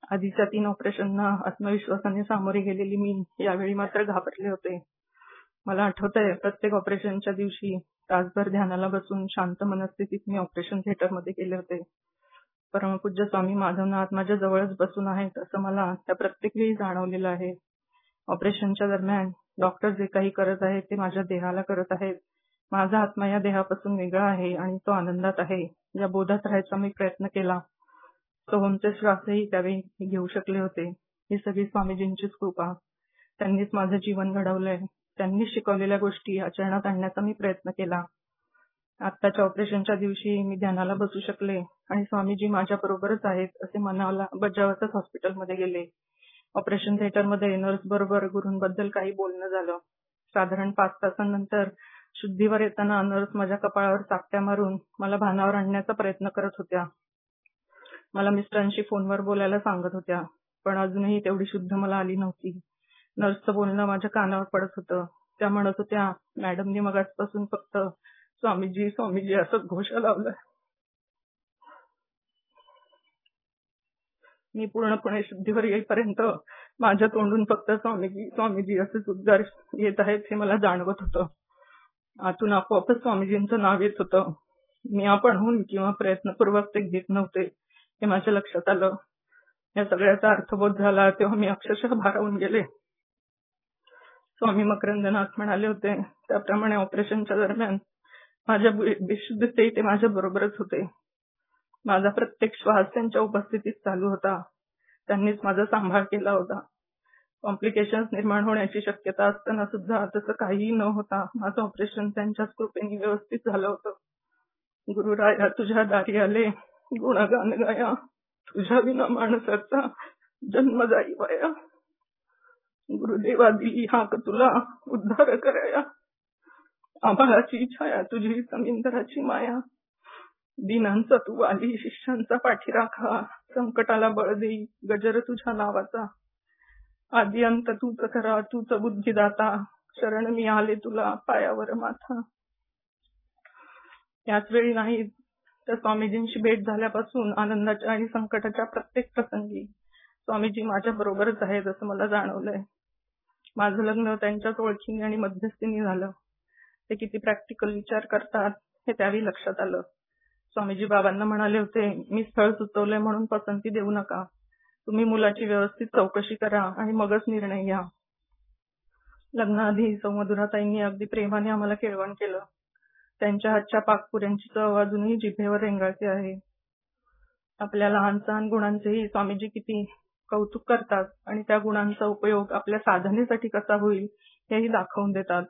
आधीच्या तीन ऑपरेशनना आत्मविश्वासाने सामोरे गेलेली मी यावेळी मात्र घाबरले होते. मला आठवतंय, प्रत्येक ऑपरेशनच्या दिवशी तासभर ध्यानाला बसून शांत मनस्थितीत मी ऑपरेशन थिएटरमध्ये गेले होते. परमपूज्य स्वामी माधवनाथ माझ्या जवळच बसून आहेत असं मला त्या प्रत्येक वेळी जाणवलेलं आहे. ऑपरेशनच्या दरम्यान डॉक्टर जे काही करत आहेत ते माझ्या देहाला करत आहेत. माझा आत्मा या देहापासून वेगळा आहे आणि तो आनंदात आहे या बोधात राहायचा मी प्रयत्न केला. सोहमचे श्वासही त्यावेळी घेऊ शकले होते. ही सगळी स्वामीजींचीच कृपा. त्यांनीच माझं जीवन घडवलंय. त्यांनी शिकवलेल्या गोष्टी आचरणात आणण्याचा मी प्रयत्न केला. आत्ताच्या ऑपरेशनच्या दिवशी मी ध्यानाला बसू शकले आणि स्वामीजी माझ्या बरोबरच आहेत असे मनाला बजावतच हॉस्पिटलमध्ये गेले. ऑपरेशन थिएटरमध्ये नर्स बरोबर गुरूंबद्दल काही बोलणं झालं. साधारण पाच तासांनंतर शुद्धीवर येताना नर्स माझ्या कपाळावर चाकट्या मारून मला भानावर आणण्याचा प्रयत्न करत होत्या. मला मिस्टरांशी फोनवर बोलायला सांगत होत्या, पण अजूनही तेवढी शुद्ध मला आली नव्हती. नर्सचं बोलणं माझ्या कानावर पडत होतं. त्या म्हणत होत्या, मॅडमनी मगाचपासून फक्त स्वामीजी स्वामीजी असं घोषा लावलाय. मी पूर्णपणे शुद्धीवर येईपर्यंत माझ्या तोंडून फक्त स्वामीजी स्वामीजी असेच उद्गार येत आहेत हे मला जाणवत होतं. आतून आपोआपच स्वामीजींचं नाव येत होतं. मी आपणहून किंवा प्रयत्नपूर्वक ते घेत नव्हते हे माझ्या लक्षात आलं. या सगळ्याचा अर्थबोध झाला तेव्हा मी अक्षरशः भारावून गेले. स्वामी मकरंदनाथ म्हणाले होते त्याप्रमाणे ऑपरेशनच्या दरम्यान माझ्या बेशुद्धतेही ते माझ्या बरोबरच होते. माझा प्रत्येक श्वास त्यांच्या उपस्थितीत चालू होता. त्यांनीच माझा सांभाळ केला होता. कॉम्प्लिकेशन्स निर्माण होण्याची शक्यता असताना सुद्धा तसं काहीही न होता माझं ऑपरेशन त्यांच्याच कृपेने व्यवस्थित झालं होतं. गुरुराया तुझ्या दारी आले, गुणगान गाया, तुझ्या विना माणसाचा जन्म जाई वाया. गुरुदेवा दिली हाक तुला उद्धार कराया, आभाळाची छाया तुझी समिंदराची माया. दिनांचा तू आली शिष्यांचा पाठीराखा, संकटाला बळ देई गजर तुझ्या नावाचा. आदि अंत तूच खरा तूच बुद्धिदाता, शरण मी आले तुला पायावर माथा. याच वेळी नाही तर स्वामीजींशी भेट झाल्यापासून आनंदाच्या आणि संकटाच्या प्रत्येक प्रसंगी स्वामीजी माझ्या बरोबरच आहेत असं मला जाणवलंय. माझं लग्न त्यांच्याच ओळखीने आणि मध्यस्थीने झालं. ते किती प्रॅक्टिकल विचार करतात हे त्यावेळी लक्षात आलं. स्वामीजी बाबांना म्हणाले होते, मी स्थळ सुचवलंय म्हणून पसंती देऊ नका. तुम्ही मुलाची व्यवस्थित चौकशी करा आणि मगच निर्णय घ्या. लग्नाआधी सौमधुराताईंनी अगदी प्रेमाने आम्हाला केळवण केलं. त्यांच्या हातच्या पाकपुऱ्यांची चव अजूनही जिभेवर रेंगाळते आहे. आपल्या लहान सहान गुणांचेही स्वामीजी किती कौतुक करतात आणि त्या गुणांचा उपयोग आपल्या साधनेसाठी कसा होईल हेही दाखवून देतात.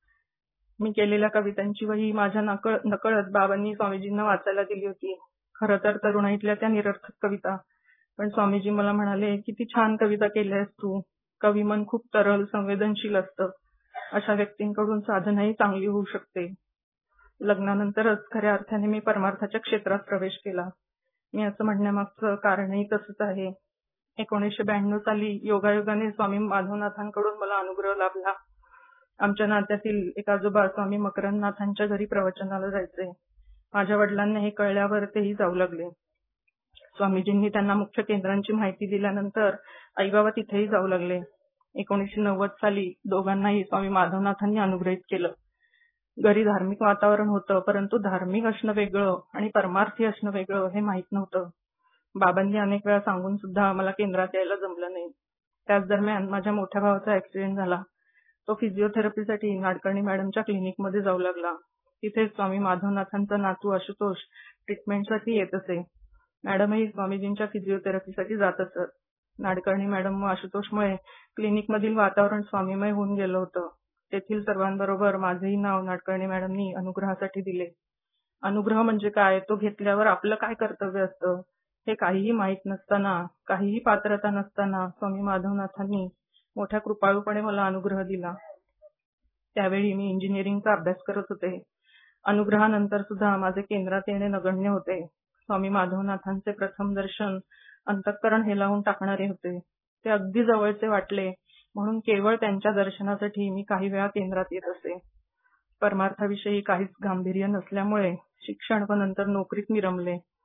मी केलेल्या कवितांची वही माझ्या नकळ नकळत बाबांनी स्वामीजींना वाचायला दिली होती. खरं तर तरुणाईतल्या त्या निरर्थक कविता, पण स्वामीजी मला म्हणाले, किती छान कविता केल्यास तू. कविमन खूप तरल संवेदनशील असतं. अशा व्यक्तींकडून साधनाही चांगली होऊ शकते. लग्नानंतरच खऱ्या अर्थाने मी परमार्थाच्या क्षेत्रात प्रवेश केला. मी असं म्हणण्यामागचं कारणही तसंच आहे. एकोणीसशे ब्याण्णव साली योगायोगाने स्वामी माधवनाथांकडून मला अनुग्रह लाभला. आमच्या नात्यातील एक आजोबा स्वामी मकरंदनाथांच्या घरी प्रवचनाला जायचे. माझ्या वडिलांना हे कळल्यावर तेही जाऊ लागले. स्वामीजींनी त्यांना मुख्य केंद्रांची माहिती दिल्यानंतर आई बाबा तिथेही जाऊ लागले. एकोणीसशे नव्वद साली दोघांनाही स्वामी माधवनाथांनी अनुग्रहित केलं. घरी धार्मिक वातावरण होतं, परंतु धार्मिक असणं वेगळं आणि परमार्थी असणं वेगळं हे माहीत नव्हतं. बाबांनी अनेक वेळा सांगून सुद्धा मला केंद्रात यायला जमलं नाही. त्याच दरम्यान माझ्या मोठ्या भावाचा ऍक्सिडेंट झाला. तो फिजिओथेरपीसाठी नाडकर्णी मॅडमच्या क्लिनिकमध्ये जाऊ लागला. तिथे स्वामी माधवनाथांचा नातू आशुतोष ट्रीटमेंटसाठी येत असे. मॅडमही स्वामीजींच्या फिजिओथेरपीसाठी जात असत. नाडकर्णी मॅडम व आशुतोषमुळे क्लिनिकमधील वातावरण स्वामीमय होऊन गेलं होतं. तेथील सर्वांबरोबर माझेही नाव नाडकर्णी मॅडमनी अनुग्रहासाठी दिले. अनुग्रह म्हणजे काय, तो घेतल्यावर आपलं काय कर्तव्य असतं हे काहीही माहीत नसताना, काहीही पात्रता नसताना स्वामी माधवनाथांनी मोठ्या कृपाळूपणे मला अनुग्रह दिला. त्यावेळी मी इंजिनिअरिंगचा अभ्यास करत होते. अनुग्रहानंतर सुद्धा माझे केंद्रात येणे नगण्य होते. स्वामी माधवनाथांचे प्रथम दर्शन अंतःकरण हेलावून टाकणारे होते. ते अगदी जवळचे वाटले म्हणून केवळ त्यांच्या दर्शनासाठी मी काही वेळा केंद्रात येत असे. परमार्थाविषयी काहीच गांभीर्य नसल्यामुळे शिक्षण व नंतर नोकरीत मी रमले.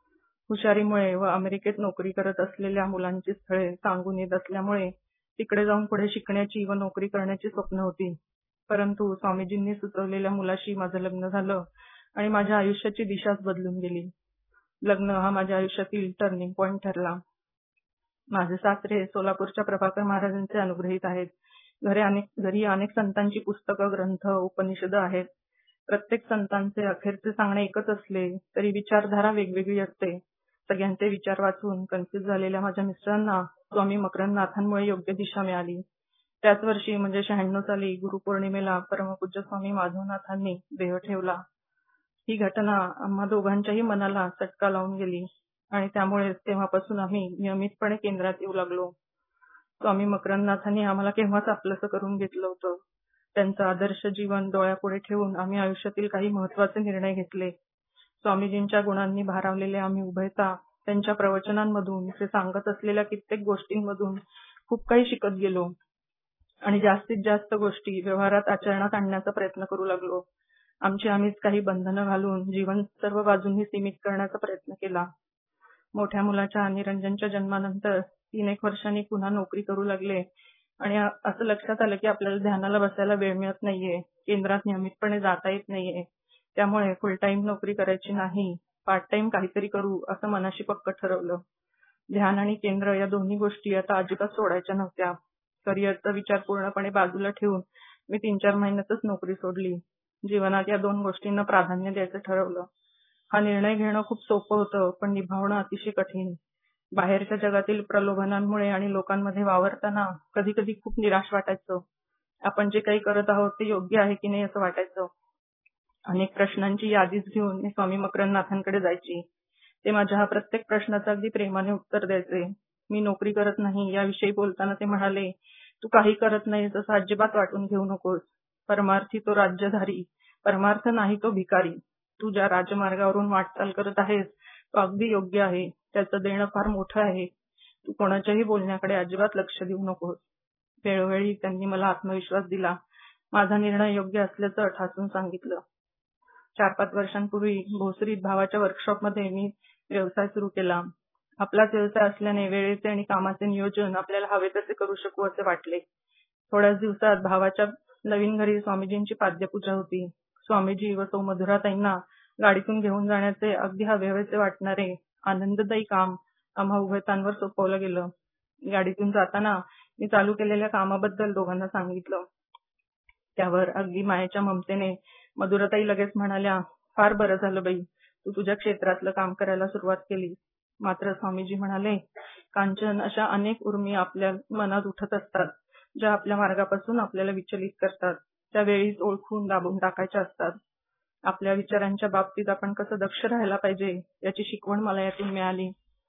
हुशारीमुळे व अमेरिकेत नोकरी करत असलेल्या मुलांची स्थळे सांगून येत असल्यामुळे तिकडे जाऊन पुढे शिकण्याची व नोकरी करण्याची स्वप्न होती. परंतु स्वामीजींनी सुचवलेल्या मुलाशी माझं लग्न झालं आणि माझ्या आयुष्याची दिशाच बदलून गेली. लग्न हा माझ्या आयुष्यातील टर्निंग पॉइंट ठरला. माझे सासरे सोलापूरच्या प्रभाकर महाराजांचे अनुग्रहित आहेत. घरी अनेक घरी अनेक संतांची पुस्तकं, ग्रंथ, उपनिषद आहेत. प्रत्येक संतांचे अखेरचे सांगणे एकच असले तरी विचारधारा वेगवेगळी असते. सगळ्यांचे विचार वाचून कन्फ्युज झालेल्या माझ्या मिस्टरांना स्वामी मकरंदनाथांमुळे योग्य दिशा मिळाली. त्याच वर्षी म्हणजे शहाण्णव साली गुरुपौर्णिमेला परमपूज्य स्वामी माधवनाथांनी देह ठेवला. ही घटना आम्हा दोघांच्याही मनाला चटका लावून गेली आणि त्यामुळे तेव्हापासून आम्ही नियमितपणे केंद्रात येऊ लागलो. स्वामी मकरंदनाथांनी आम्हाला केव्हाच आपलंसं करून घेतलं होतं. त्यांचं आदर्श जीवन डोळ्यापुढे ठेवून आम्ही आयुष्यातील काही महत्त्वाचे निर्णय घेतले. स्वामीजींच्या गुणांनी भारावलेले आम्ही उभयता त्यांच्या प्रवचनांमधून, ते सांगत असलेल्या कित्येक गोष्टींमधून खूप काही शिकत गेलो आणि जास्तीत जास्त गोष्टी व्यवहारात आचरणात आणण्याचा प्रयत्न करू लागलो. आमची आम्हीच काही बंधनं घालून जीवन सर्व बाजूंनी सीमित करण्याचा प्रयत्न केला. मोठ्या मुलाच्या निरंजनच्या जन्मानंतर तीन एक वर्षांनी पुन्हा नोकरी करू लागले आणि असं लक्षात आलं की आपल्याला ध्यानाला बसायला वेळ मिळत नाहीये, केंद्रात नियमितपणे जाता येत नाहीये. त्यामुळे फुल टाइम नोकरी करायची नाही, पार्ट टाइम काहीतरी करू असं मनाशी पक्क ठरवलं. ध्यान आणि केंद्र या दोन्ही गोष्टी आता अजिबात सोडायच्या नव्हत्या. करिअरचा विचार पूर्णपणे बाजूला ठेवून मी तीन चार महिन्यातच नोकरी सोडली. जीवनात या दोन गोष्टींना प्राधान्य द्यायचं ठरवलं. हा निर्णय घेणं खूप सोपं होतं, पण निभावणं अतिशय कठीण. बाहेरच्या जगातील प्रलोभनांमुळे आणि लोकांमध्ये वावरताना कधी कधी खूप निराश वाटायचं. आपण जे काही करत आहोत ते योग्य आहे की नाही असं वाटायचं. अनेक प्रश्नांची यादीच घेऊन मी स्वामी मकरंदनाथांकडे जायची. ते माझ्या हा प्रत्येक प्रश्नाचं अगदी प्रेमाने उत्तर द्यायचे. मी नोकरी करत नाही याविषयी बोलताना ते म्हणाले, तू काही करत नाहीस असं अजिबात वाटून घेऊ नकोस. परमार्थी तो राज्यधारी, परमार्थ नाही तो भिकारी. तू ज्या राजमार्गावरून वाटचाल करत आहेस तो अगदी योग्य आहे. त्याचं देणं फार मोठं आहे. तू कोणाच्याही बोलण्याकडे अजिबात लक्ष देऊ नकोस. वेळोवेळी त्यांनी मला आत्मविश्वास दिला. माझा निर्णय योग्य असल्याचं ठासून सांगितलं. चार पाच वर्षांपूर्वी भोसरीत भावाच्या वर्कशॉपमध्ये मी व्यवसाय सुरू केला. आपलाच व्यवसाय असल्याने वेळेचे आणि कामाचे नियोजन आपल्याला हवे तसे करू शकू असे वाटले. थोड्याच दिवसात भावाच्या नवीन घरी स्वामीजींची पाद्यपूजा होती. स्वामीजी व सौ मधुराताईंना गाडीतून घेऊन जाण्याचे अगदी हवेहवेसे वाटणारे आनंददायी काम आम्हा उभयतांवर सोपवलं गेलं. गाडीतून जाताना मी चालू केलेल्या कामाबद्दल दोघांना सांगितलं. त्यावर अगदी मायेच्या ममतेने मधुराताई लगेच म्हणाल्या, फार बरं झालं बाई, तू तुझ्या क्षेत्रातलं काम करायला सुरुवात केली. मात्र स्वामीजी म्हणाले, कांचन, अशा अनेक उर्मी आपल्या मनात उठत असतात ज्या आपल्या मार्गापासून आपल्याला विचलित करतात. त्यावेळीच ओळखून दाबून टाकायच्या असतात. आपल्या विचारांच्या बाबतीत आपण कसं दक्ष राहायला पाहिजे याची शिकवण मला यातून मिळाली.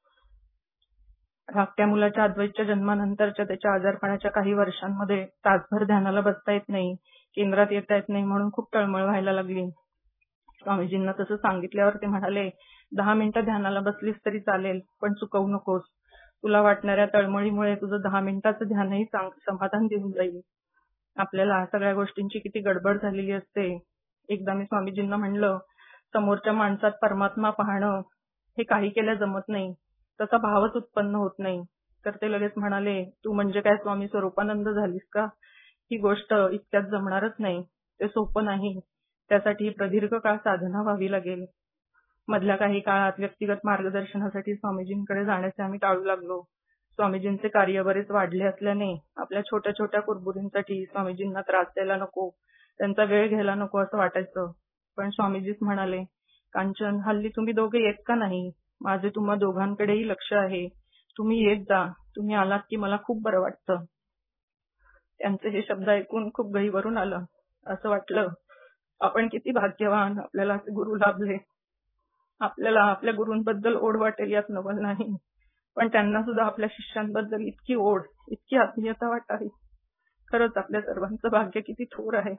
धाकट्या मुलाच्या अद्वैतच्या जन्मानंतरच्या त्याच्या आजारपणाच्या काही वर्षांमध्ये तासभर ध्यानाला बसता येत नाही, केंद्रात येता येत नाही म्हणून खूप तळमळ व्हायला लागली. स्वामीजींना तसं सांगितल्यावर ते म्हणाले, दहा मिनिटं ध्यानाला बसलीस तरी चालेल, पण चुकवू नकोस. तुला वाटणाऱ्या तळमळीमुळे तुझं दहा मिनिटाचं ध्यानही समाधान देऊन जाईल. आपल्याला सगळ्या गोष्टींची किती गडबड झालेली असते. एकदा मी स्वामीजींना म्हणलं, समोरच्या माणसात परमात्मा पाहणं हे काही केल्या जमत नाही, तसा भावच उत्पन्न होत नाही. तर ते लगेच म्हणाले, तू म्हणजे काय स्वामी स्वरूपानंद झालीस का? ही गोष्ट इतक्यात जमणारच नाही. ते सोपं नाही. त्यासाठी प्रदीर्घ काळ साधना व्हावी लागेल. मधल्या काही काळात व्यक्तिगत मार्गदर्शनासाठी स्वामीजींकडे जाण्याचे आम्ही टाळू लागलो. स्वामीजींचे कार्य बरेच वाढले असल्याने आपल्या छोट्या छोट्या कुरबुरींसाठी स्वामीजींना त्रास द्यायला नको, त्यांचा वेळ घ्यायला नको असं वाटायचं. पण स्वामीजीच म्हणाले, कांचन, हल्ली तुम्ही दोघे येत का नाही? माझे तुम्हा दोघांकडेही लक्ष आहे. तुम्ही येत जा. तुम्ही आलात की मला खूप बरं वाटतं. त्यांचे हे शब्द ऐकून खूप गहिवरून आलं. असं वाटलं, आपण किती भाग्यवान, आपल्याला असे गुरु लाभले. आपल्याला आपल्या गुरूंबद्दल ओढ वाटेल यात नवल नाही, पण त्यांना सुद्धा आपल्या शिष्यांबद्दल इतकी ओढ, इतकी आत्मीयता वाटावी. खरंच आपल्या सर्वांचं भाग्य किती थोर आहे.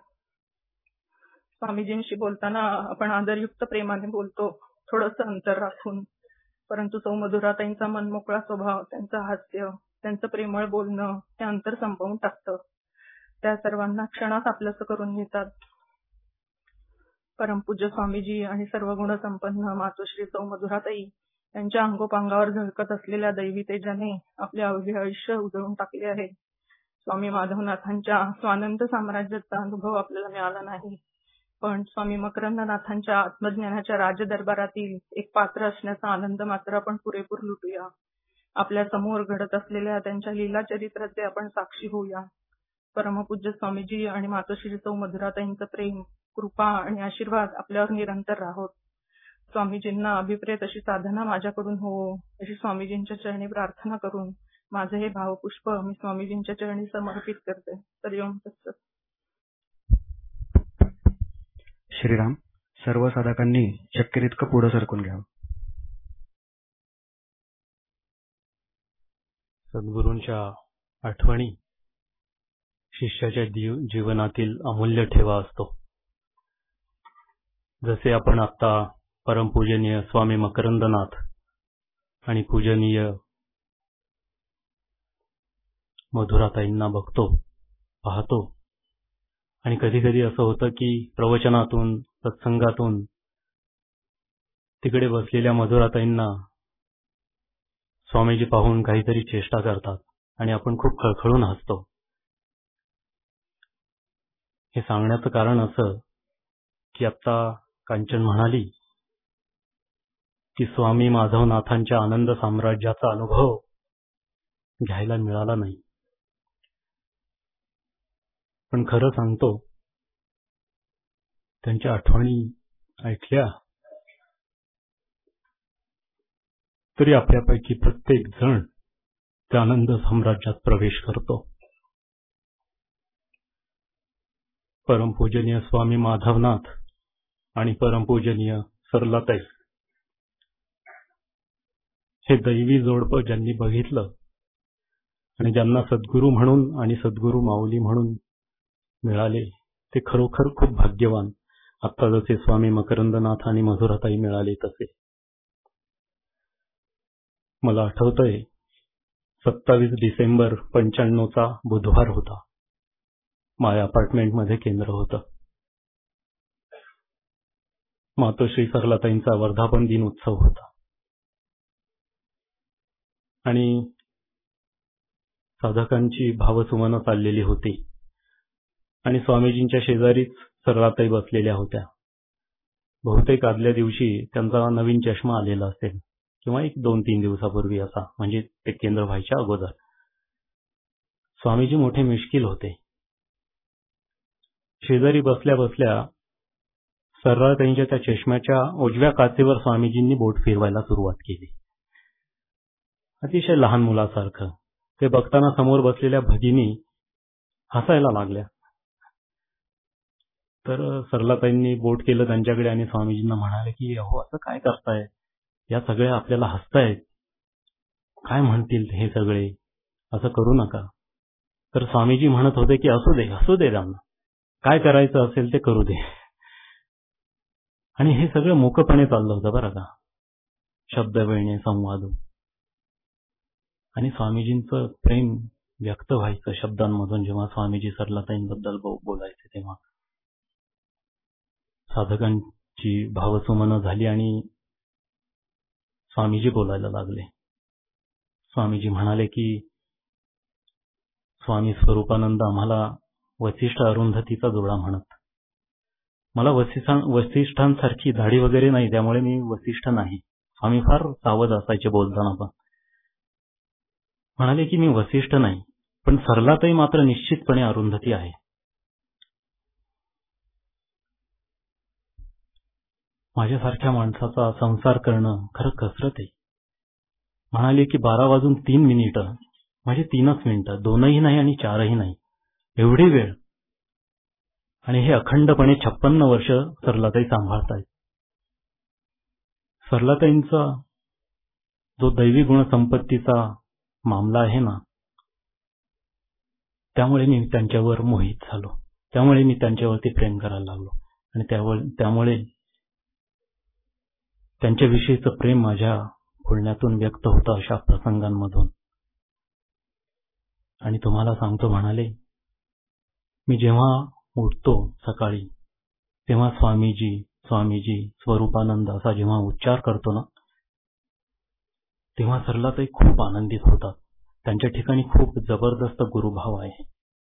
स्वामीजींशी बोलताना आपण आदरयुक्त प्रेमाने बोलतो, थोडंसं अंतर राखून. परंतु सौ मधुराताईंचा मनमोकळा स्वभाव, त्यांचं हास्य, त्यांचं प्रेमळ बोलणं हे अंतर संपवून टाकतं. त्या सर्वांना क्षणात आपलंसं करून घेतात. परमपूज्य स्वामीजी आणि सर्व गुणसंपन्न मातोश्री सौ मधुराताई त्यांच्या अंगोपांगावर झळकत असलेल्या दैवी तेजाने आपले अवघे आयुष्य उजळून टाकले आहे. स्वामी माधवनाथांच्या स्वानंद साम्राज्याचा अनुभव आपल्याला मिळाला नाही, पण स्वामी मकरंदनाथांच्या आत्मज्ञानाच्या राजदरबारातील एक पात्र असण्याचा आनंद मात्र आपण पुरेपूर लुटूया. आपल्या समोर घडत असलेल्या त्यांच्या लीला चरित्राचे आपण साक्षी होऊया. परमपूज्य स्वामीजी आणि मातोश्री सौ मधुराताईंचं प्रेम, कृपा आणि आशीर्वाद आपल्यावर निरंतर राहोत. स्वामीजींना अभिप्रेत अशी साधना माझ्याकडून हो अशी स्वामीजींच्या चरणी प्रार्थना करून माझे हे भावपुष्प मी स्वामीजींच्या चरणी समर्पित करते. तर ओम तत्सत. श्रीराम. सर्व साधकांनी शक्य तितकं पुढे सरकून घ्यावं. सद्गुरूंच्या आठवणी शिष्याच्या जीवनातील अमूल्य ठेवा असतो. जसे आपण आता परमपूजनीय स्वामी मकरंदनाथ आणि पूजनीय मधुराताईंना बघतो, पाहतो, आणि कधी कधी असं होतं की प्रवचनातून, सत्संगातून तिकडे बसलेल्या मधुराताईंना स्वामीजी पाहून काहीतरी चेष्टा करतात आणि आपण खूप खळखळून हसतो. हे सांगण्याचं कारण असं की आता कांचन म्हणाली की स्वामी माधवनाथांच्या आनंद साम्राज्याचा अनुभव घ्यायला मिळाला नाही. पण खरं सांगतो, त्यांच्या आठवणी ऐकल्या तरी आपल्यापैकी प्रत्येक जण त्या आनंद साम्राज्यात प्रवेश करतो. परमपूजनीय स्वामी माधवनाथ आणि परमपूजनीय सरलाताई हे दैवी जोडपं ज्यांनी बघितलं आणि ज्यांना सद्गुरू म्हणून आणि सद्गुरू माऊली म्हणून मिळाले ते खरोखर खूप भाग्यवान. आता जसे स्वामी मकरंदनाथ आणि मधुराताई मिळाले तसे. मला आठवतंय सत्तावीस डिसेंबर पंच्याण्णवचा बुधवार होता. माझ्या अपार्टमेंटमध्ये केंद्र होतं. मातोश्री सरलाताईंचा वर्धापन दिन उत्सव होता आणि साधकांची भावसुमनं चाललेली होती आणि स्वामीजींच्या शेजारीच सरलाताई बसलेल्या होत्या. बहुतेक आदल्या दिवशी त्यांचा नवीन चष्मा आलेला असेल किंवा एक दोन तीन दिवसापूर्वी असा, म्हणजे ते केंद्र व्हायच्या अगोदर. स्वामीजी मोठे मिश्किल होते. शेजारी बसल्या बसल्या सरलाताईंच्या त्या चष्म्याच्या उजव्या काचेवर स्वामीजींनी बोट फिरवायला सुरुवात केली, अतिशय लहान मुलासारखं. ते बघताना समोर बसलेल्या भगिनी हसायला लागल्या. तर सरलाताईंनी बोट केलं त्यांच्याकडे आणि स्वामीजींना म्हणाले की अहो असं काय करताय, या सगळ्या आपल्याला हसतायत, काय म्हणतील हे सगळे, असं करू नका. तर स्वामीजी म्हणत होते की असू दे असू दे त्यांना, काय करायचं असेल ते करू दे. आणि हे सगळं मोकळपणे चाललं होतं बरं का, शब्दवेळणे संवाद. आणि स्वामीजींचं प्रेम व्यक्त व्हायचं शब्दांमधून जेव्हा स्वामीजी सरलाताईंबद्दल बोलायचे तेव्हा. साधकांची भावसुमनं झाली आणि स्वामीजी बोलायला लागले. स्वामीजी म्हणाले की स्वामी स्वरूपानंद आम्हाला वसिष्ठ अरुंधतीचा जोडा म्हणत. मला वसिष्ठां वसिष्ठांसारखी दाढी वगैरे नाही, त्यामुळे मी वसिष्ठ नाही. स्वामी फार सावध असायचे बोलताना. पण म्हणाले की मी वसिष्ठ नाही, पण सरलाताई मात्र निश्चितपणे अरुंधती आहे. माझ्यासारख्या माणसाचा संसार करणं खरं कसरत आहे. म्हणाले की बारा वाजून तीन मिनिटं म्हणजे तीनच मिनिटं, दोनही नाही आणि चारही नाही, एवढी वेळ. आणि हे अखंडपणे छप्पन्न वर्ष सरलाताई सांभाळतायत. सरलाताईंचा जो दैवी गुणसंपत्तीचा मामला आहे ना, त्यामुळे मी त्यांच्यावर मोहित झालो, त्यामुळे मी त्यांच्यावरती प्रेम करायला लागलो आणि त्यामुळे त्यांच्याविषयीचं प्रेम माझ्या बोलण्यातून व्यक्त होतं अशा प्रसंगांमधून. आणि तुम्हाला सांगतो, म्हणाले मी जेव्हा उठतो सकाळी तेव्हा स्वामीजी स्वामीजी स्वरूपानंद असा जेव्हा उच्चार करतो ना, तेव्हा सरलाताई खूप आनंदित होतात. त्यांच्या ठिकाणी खूप जबरदस्त गुरुभाव आहे.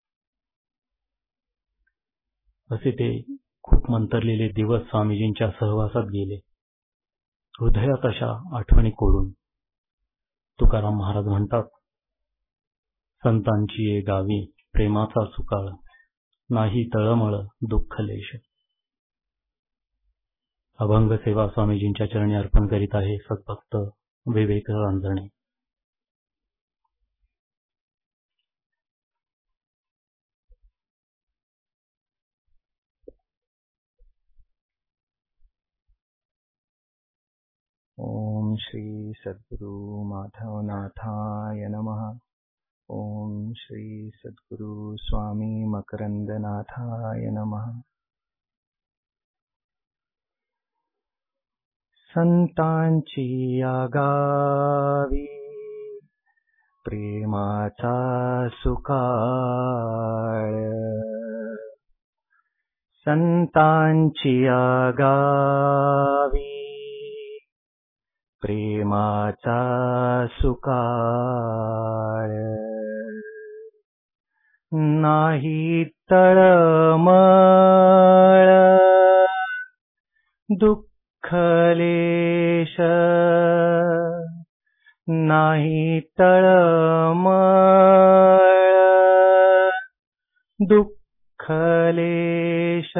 असे ते खूप मंतरलेले दिवस स्वामीजींच्या सहवासात गेले. हृदयात अशा आठवणी कोरून तुकाराम महाराज म्हणतात, संतांची ये गावी प्रेमाचा सुकाळ, नाही तळमळ दुःख लेश. अभंग सेवा स्वामीजींच्या चरणी अर्पण करीत आहे सद्भक्त विवेक रांजणे. ओम श्री सद्गुरु माधवनाथाय नमः. ओम श्री सद्गुरु स्वामी मकरंदनाथाय नमः. संतांची आगावी प्रेमाचा सुकाळ, संतांची आगावी प्रेमाचा सुकाळ, नाही तळमळ दुःखलेश, नाही तळमळ दुःखलेश,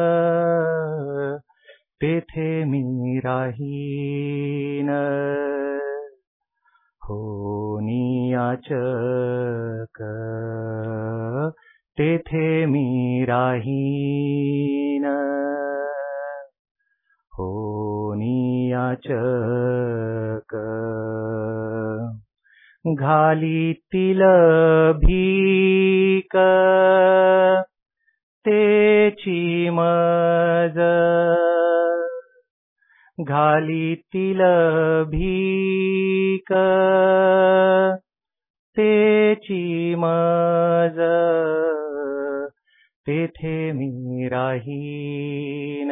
तेथे मी राहीन होनी याचक, तेथे मी राहीन होनी याचक. घालीतील भीक तेची मज, घालीतील भीक तेची मज, तेथे मी राहीन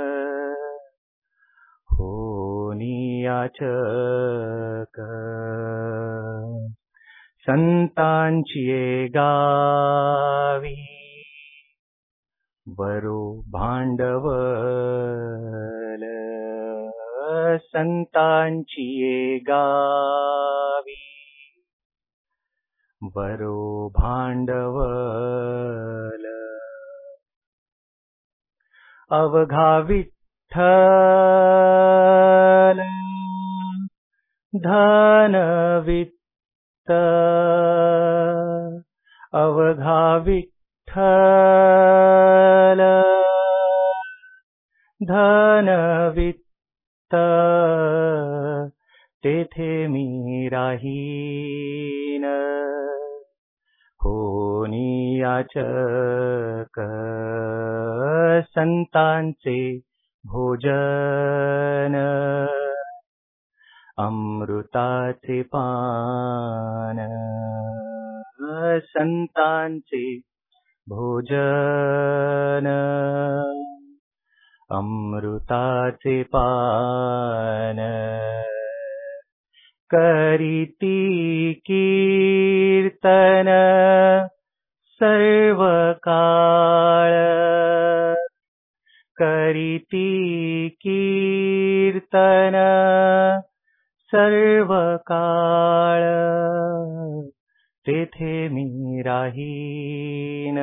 होनी याचक. संतांची ये गावी बरो भांडवल, संतांची ये गावी बरो भांडवल. अवघा विठ्ठल धन वित्त, अवघा विठ्ठल धन वित्त, तेथे मी राहीन होनी याचक. संतांचे भोजन अमृताचे पान, संतांचे भोजन अमृताचे पान. करीती कीर्तन सर्व काळ, करीती कीर्तन सर्व काळ, तेथे मी राहीन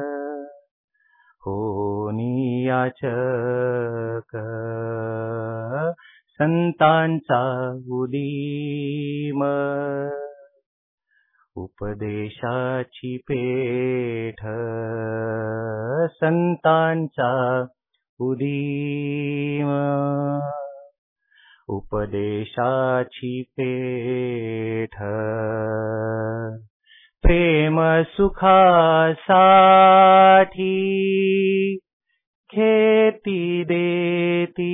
होनी याचक. संतांचा उदीम उपदेशाची पेठ, संतांचा उदीम उपदेशाची पेठ. प्रेम सुखासाठी खेती देती,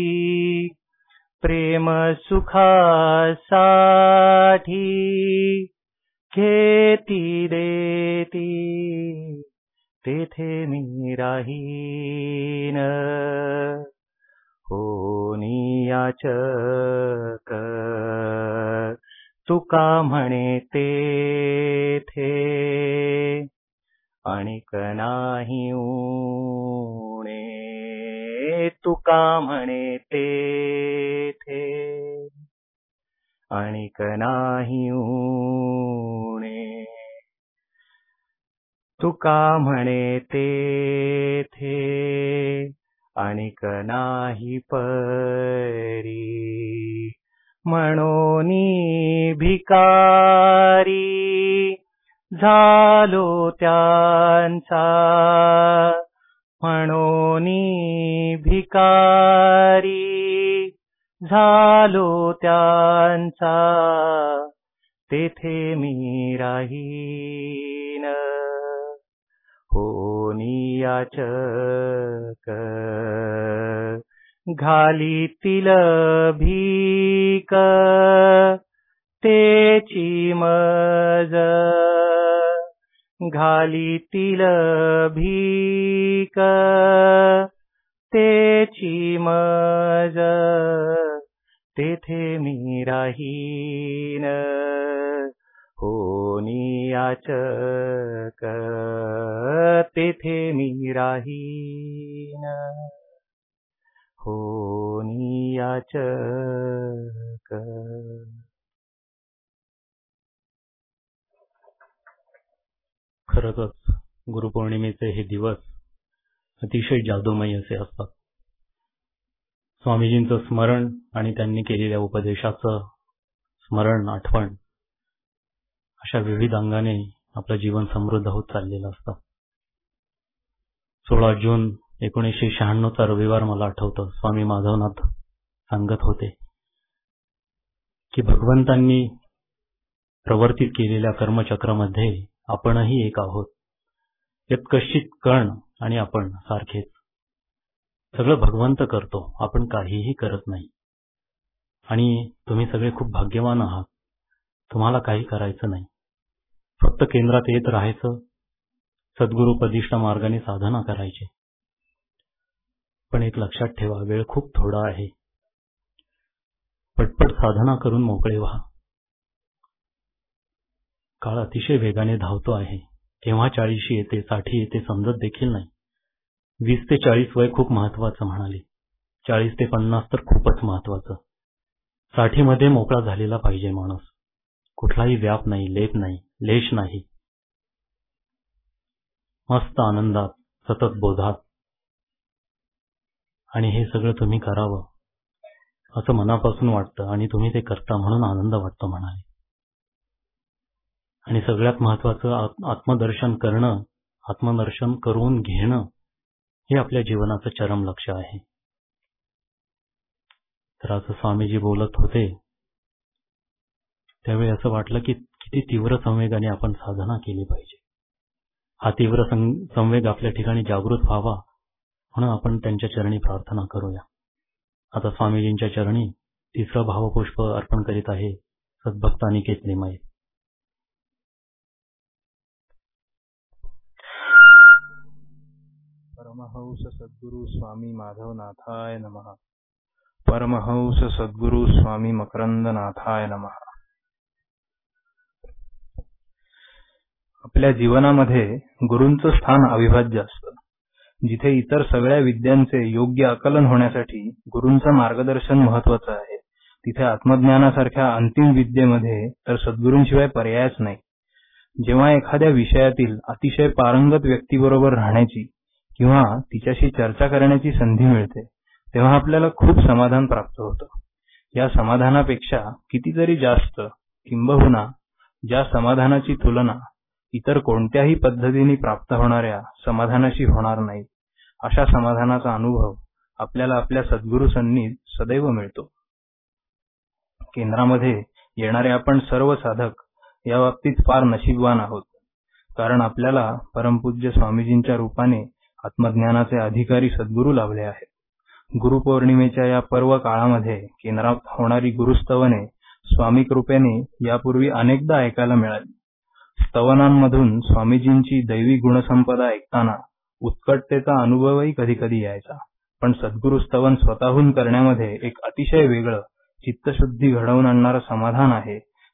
प्रेम सुखासाठी खेती देती, तेथे मी राहीन होनी याचक. तुका म्हणे तेथे अणिक नाही उणे. तुका म्हणे तेथे अणिक नाही उणे. तुका म्हणे तेथे अणिक नाही परी. म्हणोनी भिकारी झालो त्यांचा. म्हणोनी भिकारी झालो त्यांचा. तेथे मी राहीन होनी याचक. घालीतील भीक तेची मज. घालीतील भीक तेची मज. तेथे मी राहीन होनी याचक. तेथे मी राहीन होनी याचक. खरंच गुरुपौर्णिमेचे हे दिवस अतिशय जादूमय असे असतात. स्वामीजींचं स्मरण आणि त्यांनी केलेल्या उपदेशाचं स्मरण, आठवण अशा विविध अंगाने आपलं जीवन समृद्ध होत चाललेलं असतं. सोळा जून एकोणीसशे शहाण्णवचा रविवार मला आठवतं. स्वामी माधवनाथ सांगत होते की भगवंतांनी प्रवर्तित केलेल्या कर्मचक्रामध्ये आपणही एक आहोत. यत्कश्चित कण आणि आपण सारखेच. सगळं भगवंत करतो, आपण काहीही करत नाही. आणि तुम्ही सगळे खूप भाग्यवान आहात. तुम्हाला काही करायचं नाही, फक्त केंद्रात येत राहायचं, सद्गुरुपदिष्ट मार्गाने साधना करायची. पण एक लक्षात ठेवा, वेळ खूप थोडा आहे. पटपट साधना करून मोकळे व्हा. काळ अतिशय वेगाने धावतो आहे. केव्हा चाळीशी येते, साठी येते समजत देखील नाही. वीस ते चाळीस वय खूप महत्वाचं म्हणाले. चाळीस ते पन्नास तर खूपच महत्वाचं. साठीमध्ये मोकळा झालेला पाहिजे माणूस. कुठलाही व्याप नाही, लेप नाही, लेश नाही. मस्त आनंदात, सतत बोधात. आणि हे सगळं तुम्ही करावं असं मनापासून वाटतं आणि तुम्ही ते करता म्हणून आनंद वाटतो म्हणाले. आणि सगळ्यात महत्वाचं आत्मदर्शन करणं, आत्मदर्शन करून घेणं हे आपल्या जीवनाचं चरम लक्ष्य आहे. तर असं स्वामीजी बोलत होते त्यावेळी असं वाटलं की किती तीव्र संवेगाने आपण साधना केली पाहिजे. हा तीव्र संवेग आपल्या ठिकाणी जागृत व्हावा म्हणून आपण त्यांच्या चरणी प्रार्थना करूया. आता स्वामीजींच्या चरणी तिसरं भावपुष्प अर्पण करीत आहे सद्भक्त अनिकेत लिमये. परमहंस सद्गुरु स्वामी माधवनाथाय नमः. परमहंस सद्गुरु स्वामी मकरंदनाथाय नमः. आपल्या जीवनामध्ये गुरूंचं स्थान अविभाज्य असतं. जिथे इतर सगळ्या विद्यांचे योग्य आकलन होण्यासाठी गुरूंचं मार्गदर्शन महत्वाचं आहे, तिथे आत्मज्ञानासारख्या अंतिम विद्येमध्ये तर सद्गुरूंशिवाय पर्यायच नाही. जेव्हा एखाद्या विषयातील अतिशय पारंगत व्यक्तीबरोबर राहण्याची किंवा तिच्याशी चर्चा करण्याची संधी मिळते, तेव्हा आपल्याला खूप समाधान प्राप्त होतं. या समाधानापेक्षा कितीतरी जास्त, किंबहुना ज्या समाधानाची तुलना इतर कोणत्याही पद्धतीने प्राप्त होणाऱ्या समाधानाशी होणार नाही, अशा समाधानाचा अनुभव आपल्याला आपल्या सद्गुरू सन्निध सदैव मिळतो. केंद्रामध्ये येणारे आपण सर्व साधक या बाबतीत फार नशीबवान आहोत, कारण आपल्याला परमपूज्य स्वामीजींच्या रूपाने आत्मज्ञानाचे अधिकारी सद्गुरू लाभले आहेत. गुरुपौर्णिमेच्या या पर्व काळामध्ये केंद्रात होणारी गुरुस्तवने स्वामी कृपेने यापूर्वी अनेकदा ऐकायला मिळाली. स्तवनांमधून स्वामीजींची दैवी गुणसंपदा ऐकताना उत्कटतेचा अनुभवही कधी कधी यायचा. पण सद्गुरू स्तवन स्वतःहून करण्यामध्ये एक अतिशय वेगळं, चित्तशुद्धी घडवून आणणारं समाधान आहे,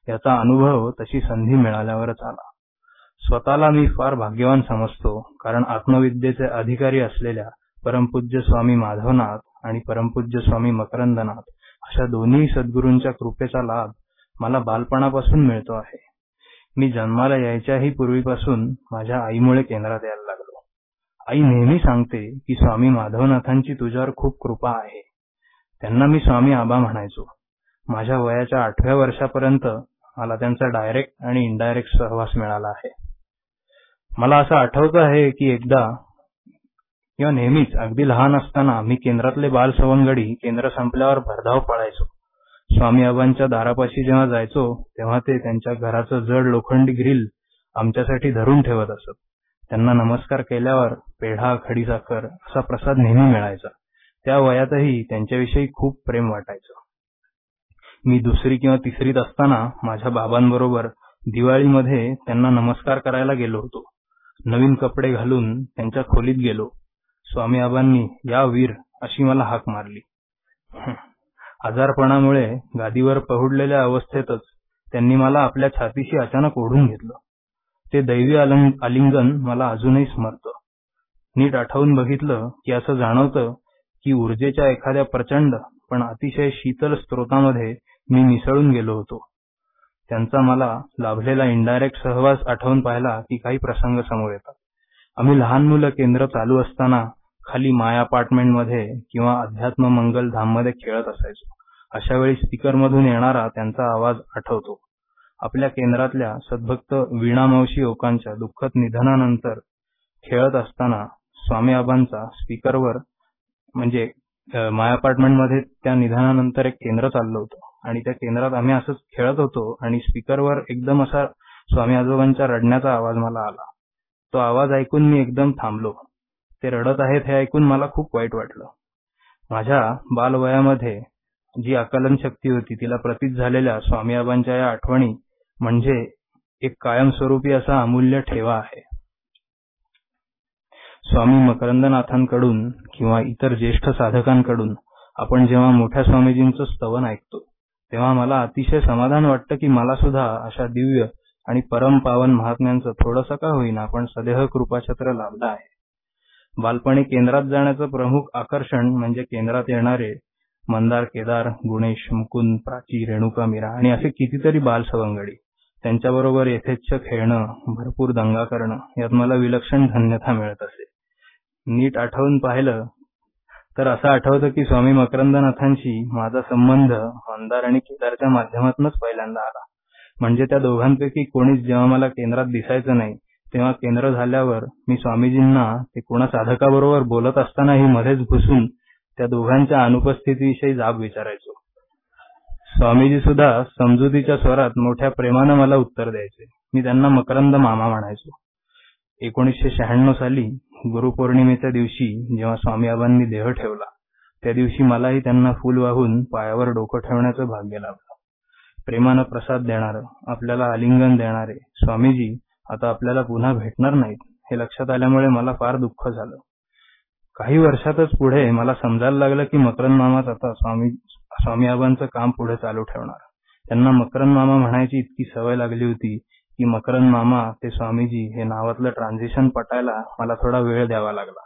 याचा अनुभव तशी संधी मिळाल्यावरच आला. स्वतःला मी फार भाग्यवान समजतो, कारण आत्मविद्येचे अधिकारी असलेल्या परमपूज्य स्वामी माधवनाथ आणि परमपूज्य स्वामी मकरंदनाथ अशा दोन्ही सद्गुरूंच्या कृपेचा लाभ मला बालपणापासून मिळतो आहे. मी जन्माला यायच्याही पूर्वीपासून माझ्या आईमुळे केंद्रात यायला लागलो. आई नेहमी सांगते की स्वामी माधवनाथांची तुझ्यावर खूप कृपा आहे. त्यांना मी स्वामी आबा म्हणायचो. माझ्या वयाच्या आठव्या वर्षापर्यंत मला त्यांचा डायरेक्ट आणि इनडायरेक्ट सहवास मिळाला आहे. मला असं आठवतं आहे की एकदा किंवा नेहमीच अगदी लहान असताना मी केंद्रातले बाल सवंगडी केंद्र संपल्यावर भरधाव पळायचो. स्वामी आबांच्या दारापाशी जेव्हा जायचो तेव्हा ते त्यांच्या घराचं जड लोखंडी ग्रिल आमच्यासाठी धरून ठेवत असत. त्यांना नमस्कार केल्यावर पेढा, खडीसाखर असा प्रसाद नेहमी मिळायचा. त्या वयातही त्यांच्याविषयी खूप प्रेम वाटायचं. मी दुसरी किंवा तिसरीत असताना माझ्या बाबांबरोबर दिवाळीमध्ये त्यांना नमस्कार करायला गेलो होतो. नवीन कपडे घालून त्यांच्या खोलीत गेलो. स्वामी आबांनी या वीर अशी मला हाक मारली. आजारपणामुळे गादीवर पहुडलेल्या अवस्थेतच त्यांनी मला आपल्या छातीशी अचानक ओढून घेतलं. ते दैवी आलिंगन मला अजूनही स्मरतं. नीट आठवून बघितलं की असं जाणवतं की ऊर्जेच्या एखाद्या प्रचंड पण अतिशय शीतल स्रोतामध्ये मी मिसळून गेलो होतो. त्यांचा मला लाभलेला इनडायरेक्ट सहवास आठवून पाहिला की काही प्रसंग समोर येतात. आम्ही लहान मुलं केंद्र चालू असताना खाली माया अपार्टमेंटमध्ये किंवा अध्यात्म मंगल धाममध्ये खेळत असायचो. अशा वेळी स्पीकरमधून येणारा त्यांचा आवाज आठवतो. आपल्या केंद्रातल्या सद्भक्त वीणा मावशी ओकांच्या दुःखद निधनानंतर खेळत असताना स्वामी आबांचा स्पीकरवर म्हणजे माया अपार्टमेंटमध्ये त्या निधनानंतर एक केंद्र चाललं होतं आणि त्या केंद्रात आम्ही असंच खेळत होतो आणि स्पीकरवर एकदम असा स्वामी आजोबांच्या रडण्याचा आवाज मला आला. तो आवाज ऐकून मी एकदम थांबलो. ते रडत आहेत हे ऐकून मला खूप वाईट वाटलं. माझ्या बालवयामध्ये जी आकलन शक्ती होती तिला प्रतीत झालेल्या स्वामी आबांच्या या आठवणी म्हणजे एक कायमस्वरूपी असा अमूल्य ठेवा आहे. स्वामी मकरंदनाथांकडून किंवा इतर ज्येष्ठ साधकांकडून आपण जेव्हा मोठ्या स्वामीजींचं स्तवन ऐकतो तेव्हा मला अतिशय समाधान वाटतं की मला सुद्धा अशा दिव्य आणि परम पावन महात्म्यांचं थोडंसं का होईना पण सदेह कृपाछत्र लाभलं आहे. बालपणी केंद्रात जाण्याचं प्रमुख आकर्षण म्हणजे केंद्रात येणारे मंदार, केदार, गुणेश, मुकुंद, प्राची, रेणुका, मीरा आणि असे कितीतरी बाल सवंगडी. त्यांच्याबरोबर यथेच्छ खेळणं, भरपूर दंगा करणं यात मला विलक्षण धन्यता मिळत असे. नीट आठवून पाहिलं तर असं आठवतं की स्वामी मकरंदनाथांशी माझा संबंध मंदार आणि केदारच्या माध्यमातूनच पहिल्यांदा आला. म्हणजे त्या दोघांपैकी कोणीच जेव्हा मला केंद्रात दिसायचं नाही तेव्हा केंद्र झाल्यावर मी स्वामीजींना ते कोणा साधकाबरोबर बोलत असतानाही मध्येच घुसून त्या दोघांच्या अनुपस्थितीविषयी जाब विचारायचो. स्वामीजी सुद्धा समजुतीच्या स्वरात मोठ्या प्रेमानं मला उत्तर द्यायचे. मी त्यांना मकरंद मामा म्हणायचो. एकोणीसशे शहाण्णव साली गुरुपौर्णिमेच्या दिवशी जेव्हा स्वामी आबांनी देह ठेवला त्या दिवशी मलाही त्यांना फूल वाहून पायावर डोकं ठेवण्याचं भाग्य लाभलं. प्रेमानं प्रसाद देणारं, आपल्याला आलिंगन देणारे स्वामीजी आता आपल्याला पुन्हा भेटणार नाहीत हे लक्षात आल्यामुळे मला फार दुःख झालं. काही वर्षातच पुढे मला समजायला लागलं की मकरंद मामाच आता स्वामी स्वामी आबांचं काम पुढे चालू ठेवणार. त्यांना मकरंद मामा म्हणायची इतकी सवय लागली होती की मकरंद मामा ते स्वामीजी हे नावातलं ट्रान्झिशन पटायला मला थोडा वेळ द्यावा लागला.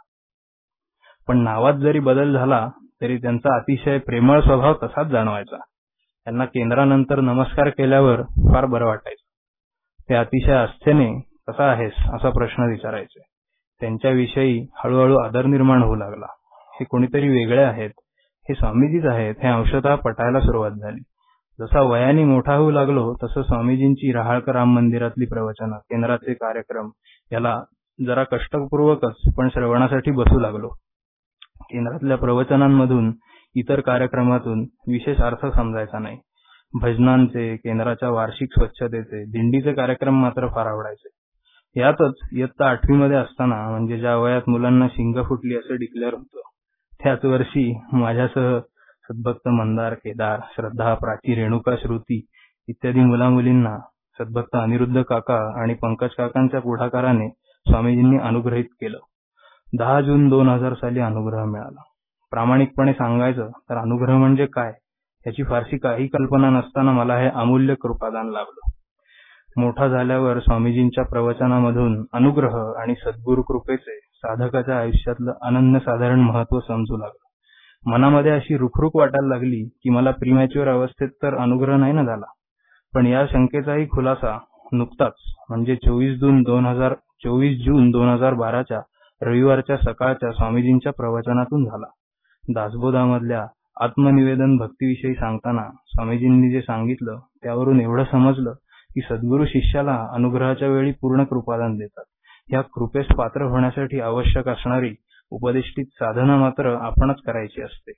पण नावात जरी बदल झाला तरी त्यांचा अतिशय प्रेमळ स्वभाव तसाच जाणवायचा. त्यांना केंद्रानंतर नमस्कार केल्यावर फार बरं वाटायचं. ते अतिशय आस्थेने कसा आहेस असा प्रश्न विचारायचे. त्यांच्याविषयी हळूहळू आदर निर्माण होऊ लागला. हे कोणीतरी वेगळे आहेत, हे स्वामीजीच आहेत हे अंशतः पटायला सुरुवात झाली. जसा वयाने मोठा होऊ लागलो तसं स्वामीजींची रहाळकर राम मंदिरातली प्रवचनं, केंद्राचे कार्यक्रम याला जरा कष्टपूर्वकच पण श्रवणासाठी बसू लागलो. केंद्रातल्या प्रवचनांमधून, इतर कार्यक्रमातून विशेष अर्थ समजायचा नाही. भजनांचे, केंद्राच्या वार्षिक स्वच्छतेचे, दिंडीचे कार्यक्रम मात्र फार आवडायचे. यातच इयत्ता आठवीमध्ये असताना म्हणजे ज्या वयात मुलांना शिंग फुटली असं डिक्लेअर होतं त्याच वर्षी माझ्यासह सद्भक्त मंदार, केदार, श्रद्धा, प्राची, रेणुका, श्रुती इत्यादी मुलामुलींना सद्भक्त अनिरुद्ध काका आणि पंकज काकांच्या पुढाकाराने स्वामीजींनी अनुग्रहित केलं. दहा जून दोन हजार साली अनुग्रह मिळाला. प्रामाणिकपणे सांगायचं तर अनुग्रह म्हणजे काय याची फारशी काही कल्पना नसताना मला हे अमूल्य कृपादान लाभलं. मोठा झाल्यावर स्वामीजींच्या प्रवचनामधून अनुग्रह आणि सद्गुरु कृपेचे साधकाच्या आयुष्यातलं अनन्यसाधारण महत्व समजू लागलं. मनामध्ये अशी रुखरुख वाटायला लागली की मला प्रीमॅच्युअर अवस्थेत तर अनुग्रह नाही ना झाला, पण या शंकेचाही खुलासा नुकताच म्हणजे चोवीस जून दोन हजार चोवीस जून दोन हजार बाराच्या रविवारच्या सकाळच्या स्वामीजींच्या प्रवचनातून झाला. दासबोधामधल्या आत्मनिवेदन भक्तीविषयी सांगताना स्वामीजींनी जे सांगितलं त्यावरून एवढं समजलं की सद्गुरू शिष्याला अनुग्रहाच्या वेळी पूर्ण कृपादान देतात. या कृपेस पात्र होण्यासाठी आवश्यक असणारी उपदिष्टित साधना मात्र आपणच करायची असते.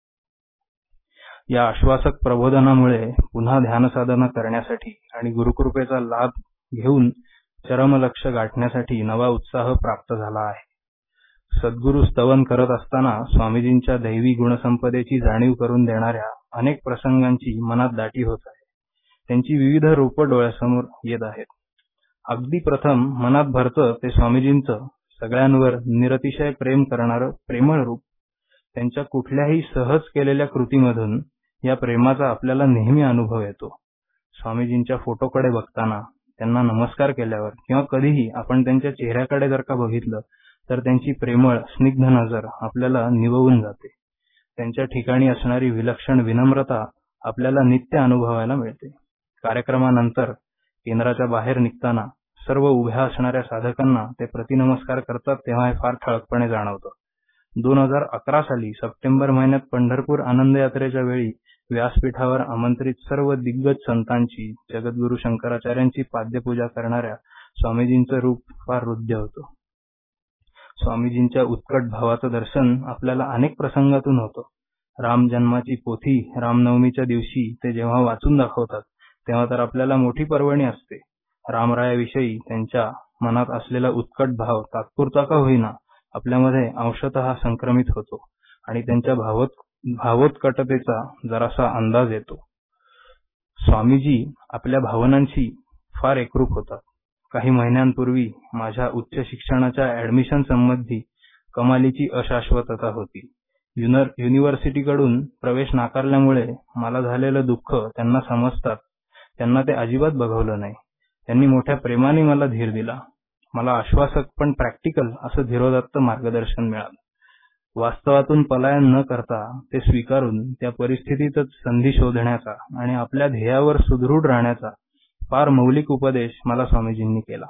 या आश्वासक प्रबोधनामुळे पुन्हा ध्यानसाधना करण्यासाठी आणि गुरुकृपेचा लाभ घेऊन चरमलक्ष्य गाठण्यासाठी नवा उत्साह प्राप्त झाला आहे. सद्गुरू स्तवन करत असताना स्वामीजींच्या दैवी गुणसंपदेची जाणीव करून देणाऱ्या अनेक प्रसंगांची मनात दाटी होत आहे. त्यांची विविध रूपं डोळ्यासमोर येत आहेत. अगदी प्रथम मनात भरतं ते स्वामीजींचं सगळ्यांवर निरतिशय प्रेम करणारं प्रेमळ रूप. त्यांच्या कुठल्याही सहज केलेल्या कृतीमधून या प्रेमाचा आपल्याला नेहमी अनुभव येतो. स्वामीजींच्या फोटोकडे बघताना, त्यांना नमस्कार केल्यावर किंवा कधीही आपण त्यांच्या चेहऱ्याकडे जर का बघितलं तर त्यांची प्रेमळ स्निग्ध नजर आपल्याला निववून जाते. त्यांच्या ठिकाणी असणारी विलक्षण विनम्रता आपल्याला नित्य अनुभवायला मिळते. कार्यक्रमानंतर केंद्राच्या बाहेर निघताना सर्व उभ्या असणाऱ्या साधकांना ते प्रतिनमस्कार करतात तेव्हा हे फार ठळकपणे जाणवतं. दोन हजार अकरा साली सप्टेंबर महिन्यात पंढरपूर आनंद यात्रेच्या वेळी व्यासपीठावर आमंत्रित सर्व दिग्गज संतांची, जगद्गुरू शंकराचार्यांची पाद्यपूजा करणाऱ्या स्वामीजींचं रूप फार हृद्य होतं. स्वामीजींच्या उत्कट भावाचं दर्शन आपल्याला अनेक प्रसंगातून होतं. राम जन्माची पोथी रामनवमीच्या दिवशी ते जेव्हा वाचून दाखवतात तेव्हा तर आपल्याला मोठी पर्वणी असते. रामरायाविषयी त्यांच्या मनात असलेला उत्कट भाव तात्पुरता का होईना आपल्यामध्ये अंशतः संक्रमित होतो आणि त्यांच्या भावोत भावोत्कटतेचा जरासा अंदाज येतो. स्वामीजी आपल्या भावनांशी फार एकरूप होतात. काही महिन्यांपूर्वी माझ्या उच्च शिक्षणाच्या ऍडमिशन संबंधी कमालीची अशाश्वतता होती. युनिव्हर्सिटीकडून प्रवेश नाकारल्यामुळे मला झालेलं दुःख त्यांना समजतात त्यांना ते अजिबात बघवलं नाही. त्यांनी मोठ्या प्रेमाने मला धीर दिला. मला आश्वासक पण प्रॅक्टिकल असं धीरोदात्त मार्गदर्शन मिळालं. वास्तवातून पलायन न करता ते स्वीकारून त्या परिस्थितीतच संधी शोधण्याचा आणि आपल्या ध्येयावर सुदृढ राहण्याचा फार मौलिक उपदेश मला स्वामीजींनी केला.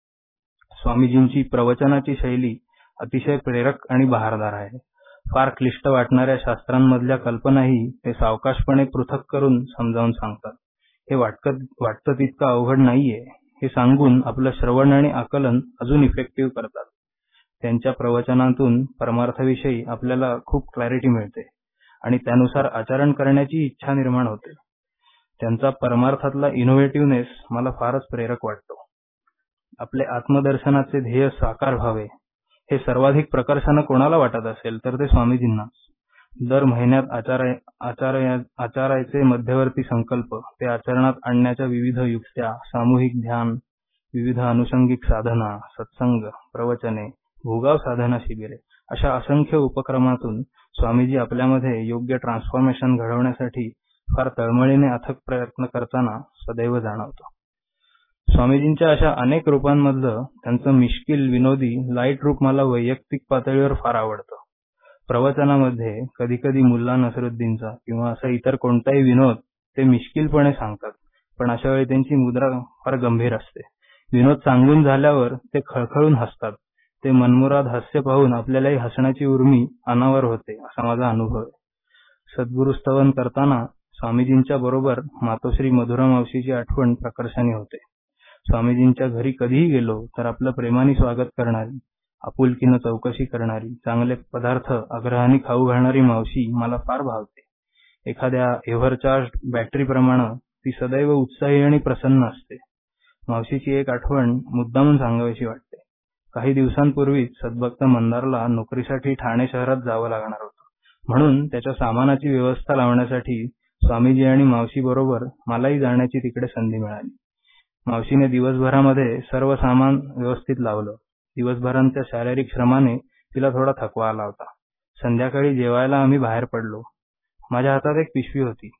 स्वामीजींची प्रवचनाची शैली अतिशय प्रेरक आणि बहारदार आहे. फार क्लिष्ट वाटणाऱ्या शास्त्रांमधल्या कल्पनाही ते सावकाशपणे पृथक करून समजावून सांगतात. हे वाटतं तितकं अवघड नाहीये हे सांगून आपलं श्रवण आणि आकलन अजून इफेक्टिव्ह करतात. त्यांच्या प्रवचनातून परमार्थाविषयी आपल्याला खूप क्लॅरिटी मिळते आणि त्यानुसार आचरण करण्याची इच्छा निर्माण होते. त्यांचा परमार्थातला इनोव्हेटिव्हनेस मला फारच प्रेरक वाटतो. आपले आत्मदर्शनाचे ध्येय साकार व्हावे हे सर्वाधिक प्रकर्षानं कोणाला वाटत असेल तर ते स्वामीजींनाच. दर महिन्यात आचाराय आचाराय आचारायचे मध्यवर्ती संकल्प ते आचरणात आणण्याच्या विविध युक्त्या, सामूहिक ध्यान, विविध अनुषंगिक साधना, सत्संग, प्रवचने, भोगाव साधना शिबिरे अशा असंख्य उपक्रमातून स्वामीजी आपल्यामध्ये योग्य ट्रान्सफॉर्मेशन घडवण्यासाठी फार तळमळीने अथक प्रयत्न करताना सदैव जाणवतं. स्वामीजींच्या अशा अनेक रूपांमधलं त्यांचं मिश्किल, विनोदी, लाईट रूप मला वैयक्तिक पातळीवर फार आवडतं. प्रवचनामध्ये कधी कधी मुल्ला नसरुद्दीनचा किंवा असा इतर कोणताही विनोद ते मिश्किलपणे सांगतात, पण अशा वेळी त्यांची मुद्रा फार गंभीर असते. विनोद सांगून झाल्यावर ते खळखळून हसतात. ते मनमुराद हास्य पाहून आपल्यालाही हसण्याची उर्मी अनावर होते असा माझा अनुभव आहे. सद्गुरू स्तवन करताना स्वामीजींच्या बरोबर मातोश्री मधुरा मावशीची आठवण प्रकर्षाने होते. स्वामीजींच्या घरी कधीही गेलो तर आपलं प्रेमाने स्वागत करणारी, आपुलकीनं चौकशी करणारी, चांगले पदार्थ आग्रहाने खाऊ घालणारी मावशी मला फार भावते. एखाद्या एव्हरचार्ज बॅटरीप्रमाणे ती सदैव उत्साही आणि प्रसन्न असते. मावशीची एक आठवण मुद्दामून सांगावीशी वाटते. काही दिवसांपूर्वीच सद्भक्त मंदारला नोकरीसाठी ठाणे शहरात जावं लागणार होतं. म्हणून त्याच्या सामानाची व्यवस्था लावण्यासाठी स्वामीजी आणि मावशी बरोबर मलाही जाण्याची तिकडे संधी मिळाली. मावशीने दिवसभरामध्ये सर्व सामान व्यवस्थित लावलं. दिवसभरांच्या शारीरिक श्रमाने तिला थोडा थकवा आला होता. संध्याकाळी जेवायला आम्ही बाहेर पडलो. माझ्या हातात एक पिशवी होती.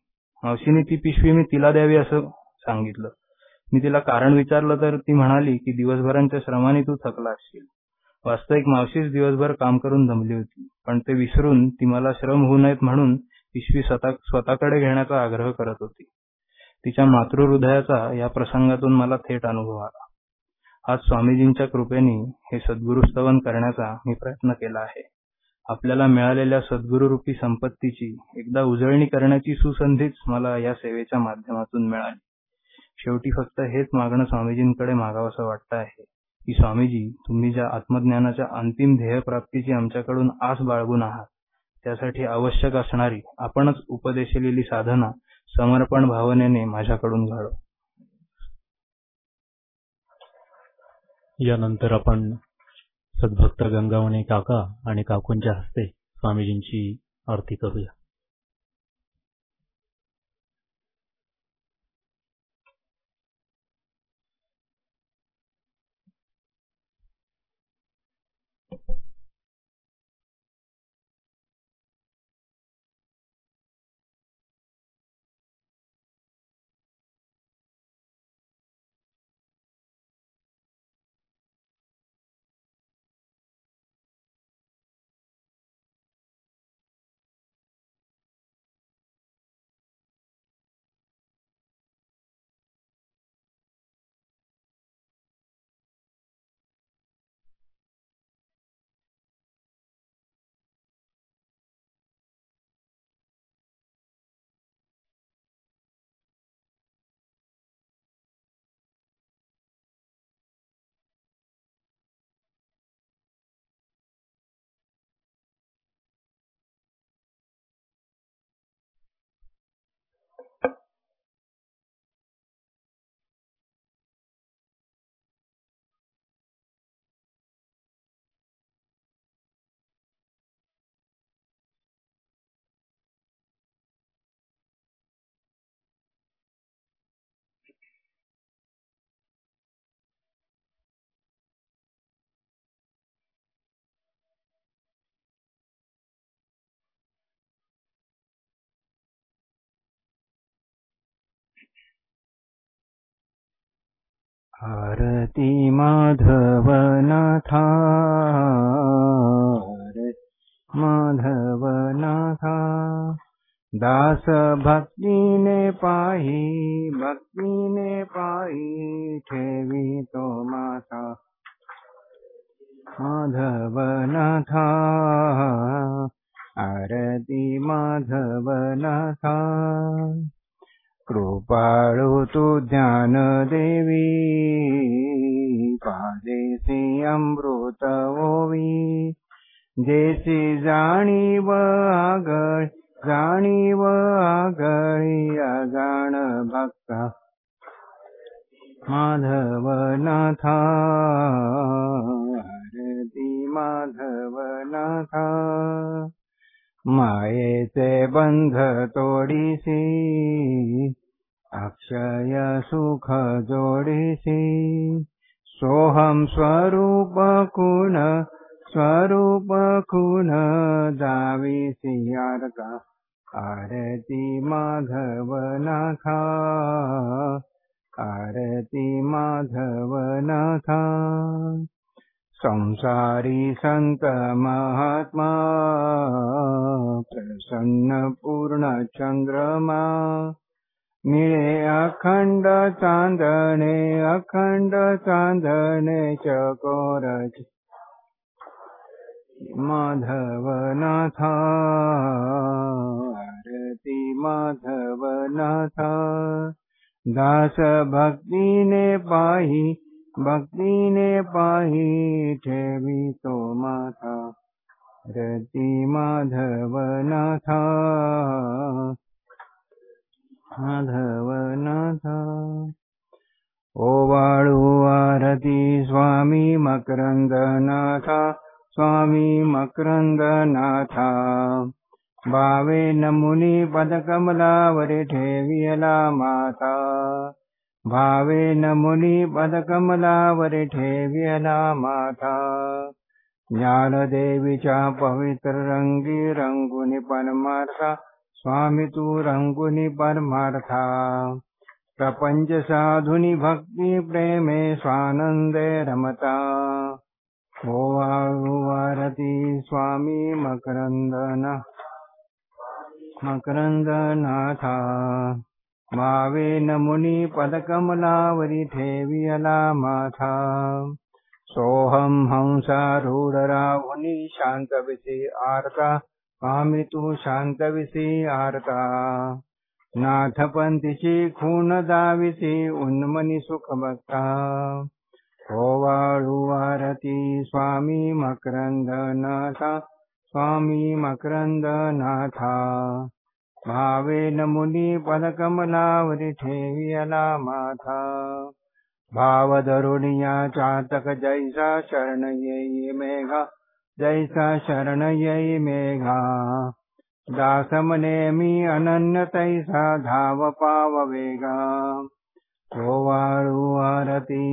मावशीने ती पिशवी मी तिला द्यावी असं सांगितलं. मी तिला कारण विचारलं तर ती म्हणाली की दिवसभरांच्या श्रमाने तू थकला असशील. वास्तविक मावशीच दिवसभर काम करून दमली होती, पण ते विसरून ती मला श्रम होऊ नयेत म्हणून पिशवी स्वतः स्वतःकडे घेण्याचा आग्रह करत होती. तिच्या मातृहृदयाचा या प्रसंगातून मला थेट अनुभव आला. आज स्वामीजींच्या कृपेने हे सद्गुरुस्तवन करण्याचा मी प्रयत्न केला आहे. आपल्याला मिळालेल्या सद्गुरुरूपी संपत्तीची एकदा उजळणी करण्याची सुसंधीच मला या सेवेच्या माध्यमातून मिळाली. शेवटी फक्त हेच मागणं स्वामीजींकडे मागावंसं वाटतं आहे की स्वामीजी, तुम्ही ज्या आत्मज्ञानाच्या अंतिम ध्येयप्राप्तीची आमच्याकडून आस बाळगून आहात, त्यासाठी आवश्यक असणारी आपणच उपदेशिलेली साधना समर्पण भावनेने माझ्याकडून घडव. यानंतर आपण सद्भक्त गंगावणे काका आणि काकूंच्या हस्ते स्वामीजींची आरती करूया. आरती माधवनाथा, माधवनाथा, दास भक्तीने पाही, भक्तीने पाही, ठेवी तो माता. माधवनाथा, आरती माधवनाथा, कृपाळु तू ज्ञान देवी, पादेसी अमृत ओवी, जेसी जाणीव आगळ, जाणीव आगळी अजाण भक्ता. माधवनाथा, आरती माधवनाथा, मायेचे बंध तोडीसी, अक्षय सुख जोडीसी, सोहम स्वरूप कुण, स्वरूप कुण जावीसी आरका. आरती माधवनाथा, आरती माधवनाथा, संसारी संत महात्मा, प्रसन्न पूर्ण चंद्रमा, मिळे अखंड चांदणे, अखंड चांदणे चकोर. माधवनाथा, आरती माधवनाथा, दास भक्तीने पाही, भक्तीने पाही, ठेवी तो माता. आरती माधवनाथा, माधवनाथा. ओवाळू आरती स्वामी मकरंदनाथा, स्वामी मकरंदनाथा, भावे नमुनी पदकमलावरी ठेवियला माता. भावे नमुनी पदकमलावरी ठेवियला माता. ज्ञानदेवीच्या पवित्र रंगी रंगुनी परमार्था, स्वामी तू रंगुनी परमार्था प्रपंच साधुनी भक्ती प्रेमे स्वानंदे रमता ओवारती स्वामी मकरंदना मकरंदनाथा मावे नमुनी पदकमलावरी ठेवियला माथा सोहम हंसारूढराहुनी शांतविसी आरता स्वामी तू शांतविसी आरता नाथपंथीची खून दाविसी उन्मनी सुख भक्ता ओवाळू आरती स्वामी मकरंदनाथा स्वामी मकरंदनाथा भावे नमुनी पदकमलावरी ठेवियला माथा भाव धरुणिया चातक जैसा शरण येई मेघा जैसा शरण येई मेघा दासमने मी अनन्य तैसा धाव पाव वेगा ओवाळू आरती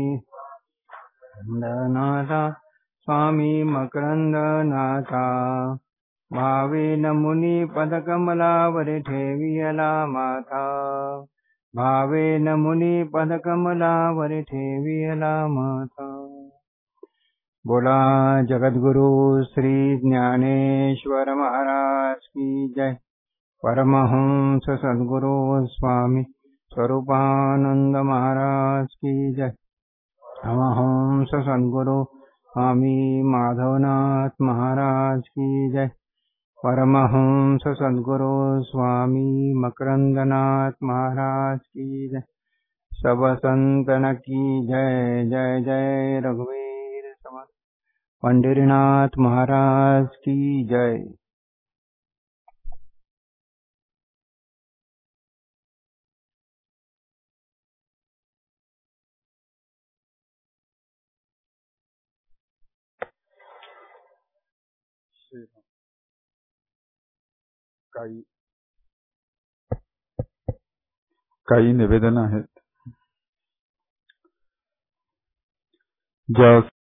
नाथा स्वामी मकरंदनाथा भावे नमुनी पदकमलावरी ठेवियला माथा भावे नमुनी पदकमलावरी ठेवियला माथा बोला जगद्गुरु श्री ज्ञानेश्वर महाराज की जय। परमहंस सद्गुरु स्वामी स्वरूपानंद महाराज की जय। परमहंस सद्गुरु स्वामी माधवनाथ महाराज की जय। परमहंस सद्गुरु स्वामी मकरंदनाथ महाराज की जय। सब संतन की जय जय जय। रघुवीर समर्थ पंढरीनाथ महाराज की जय। काही काही निवेदन आहेत. ज्या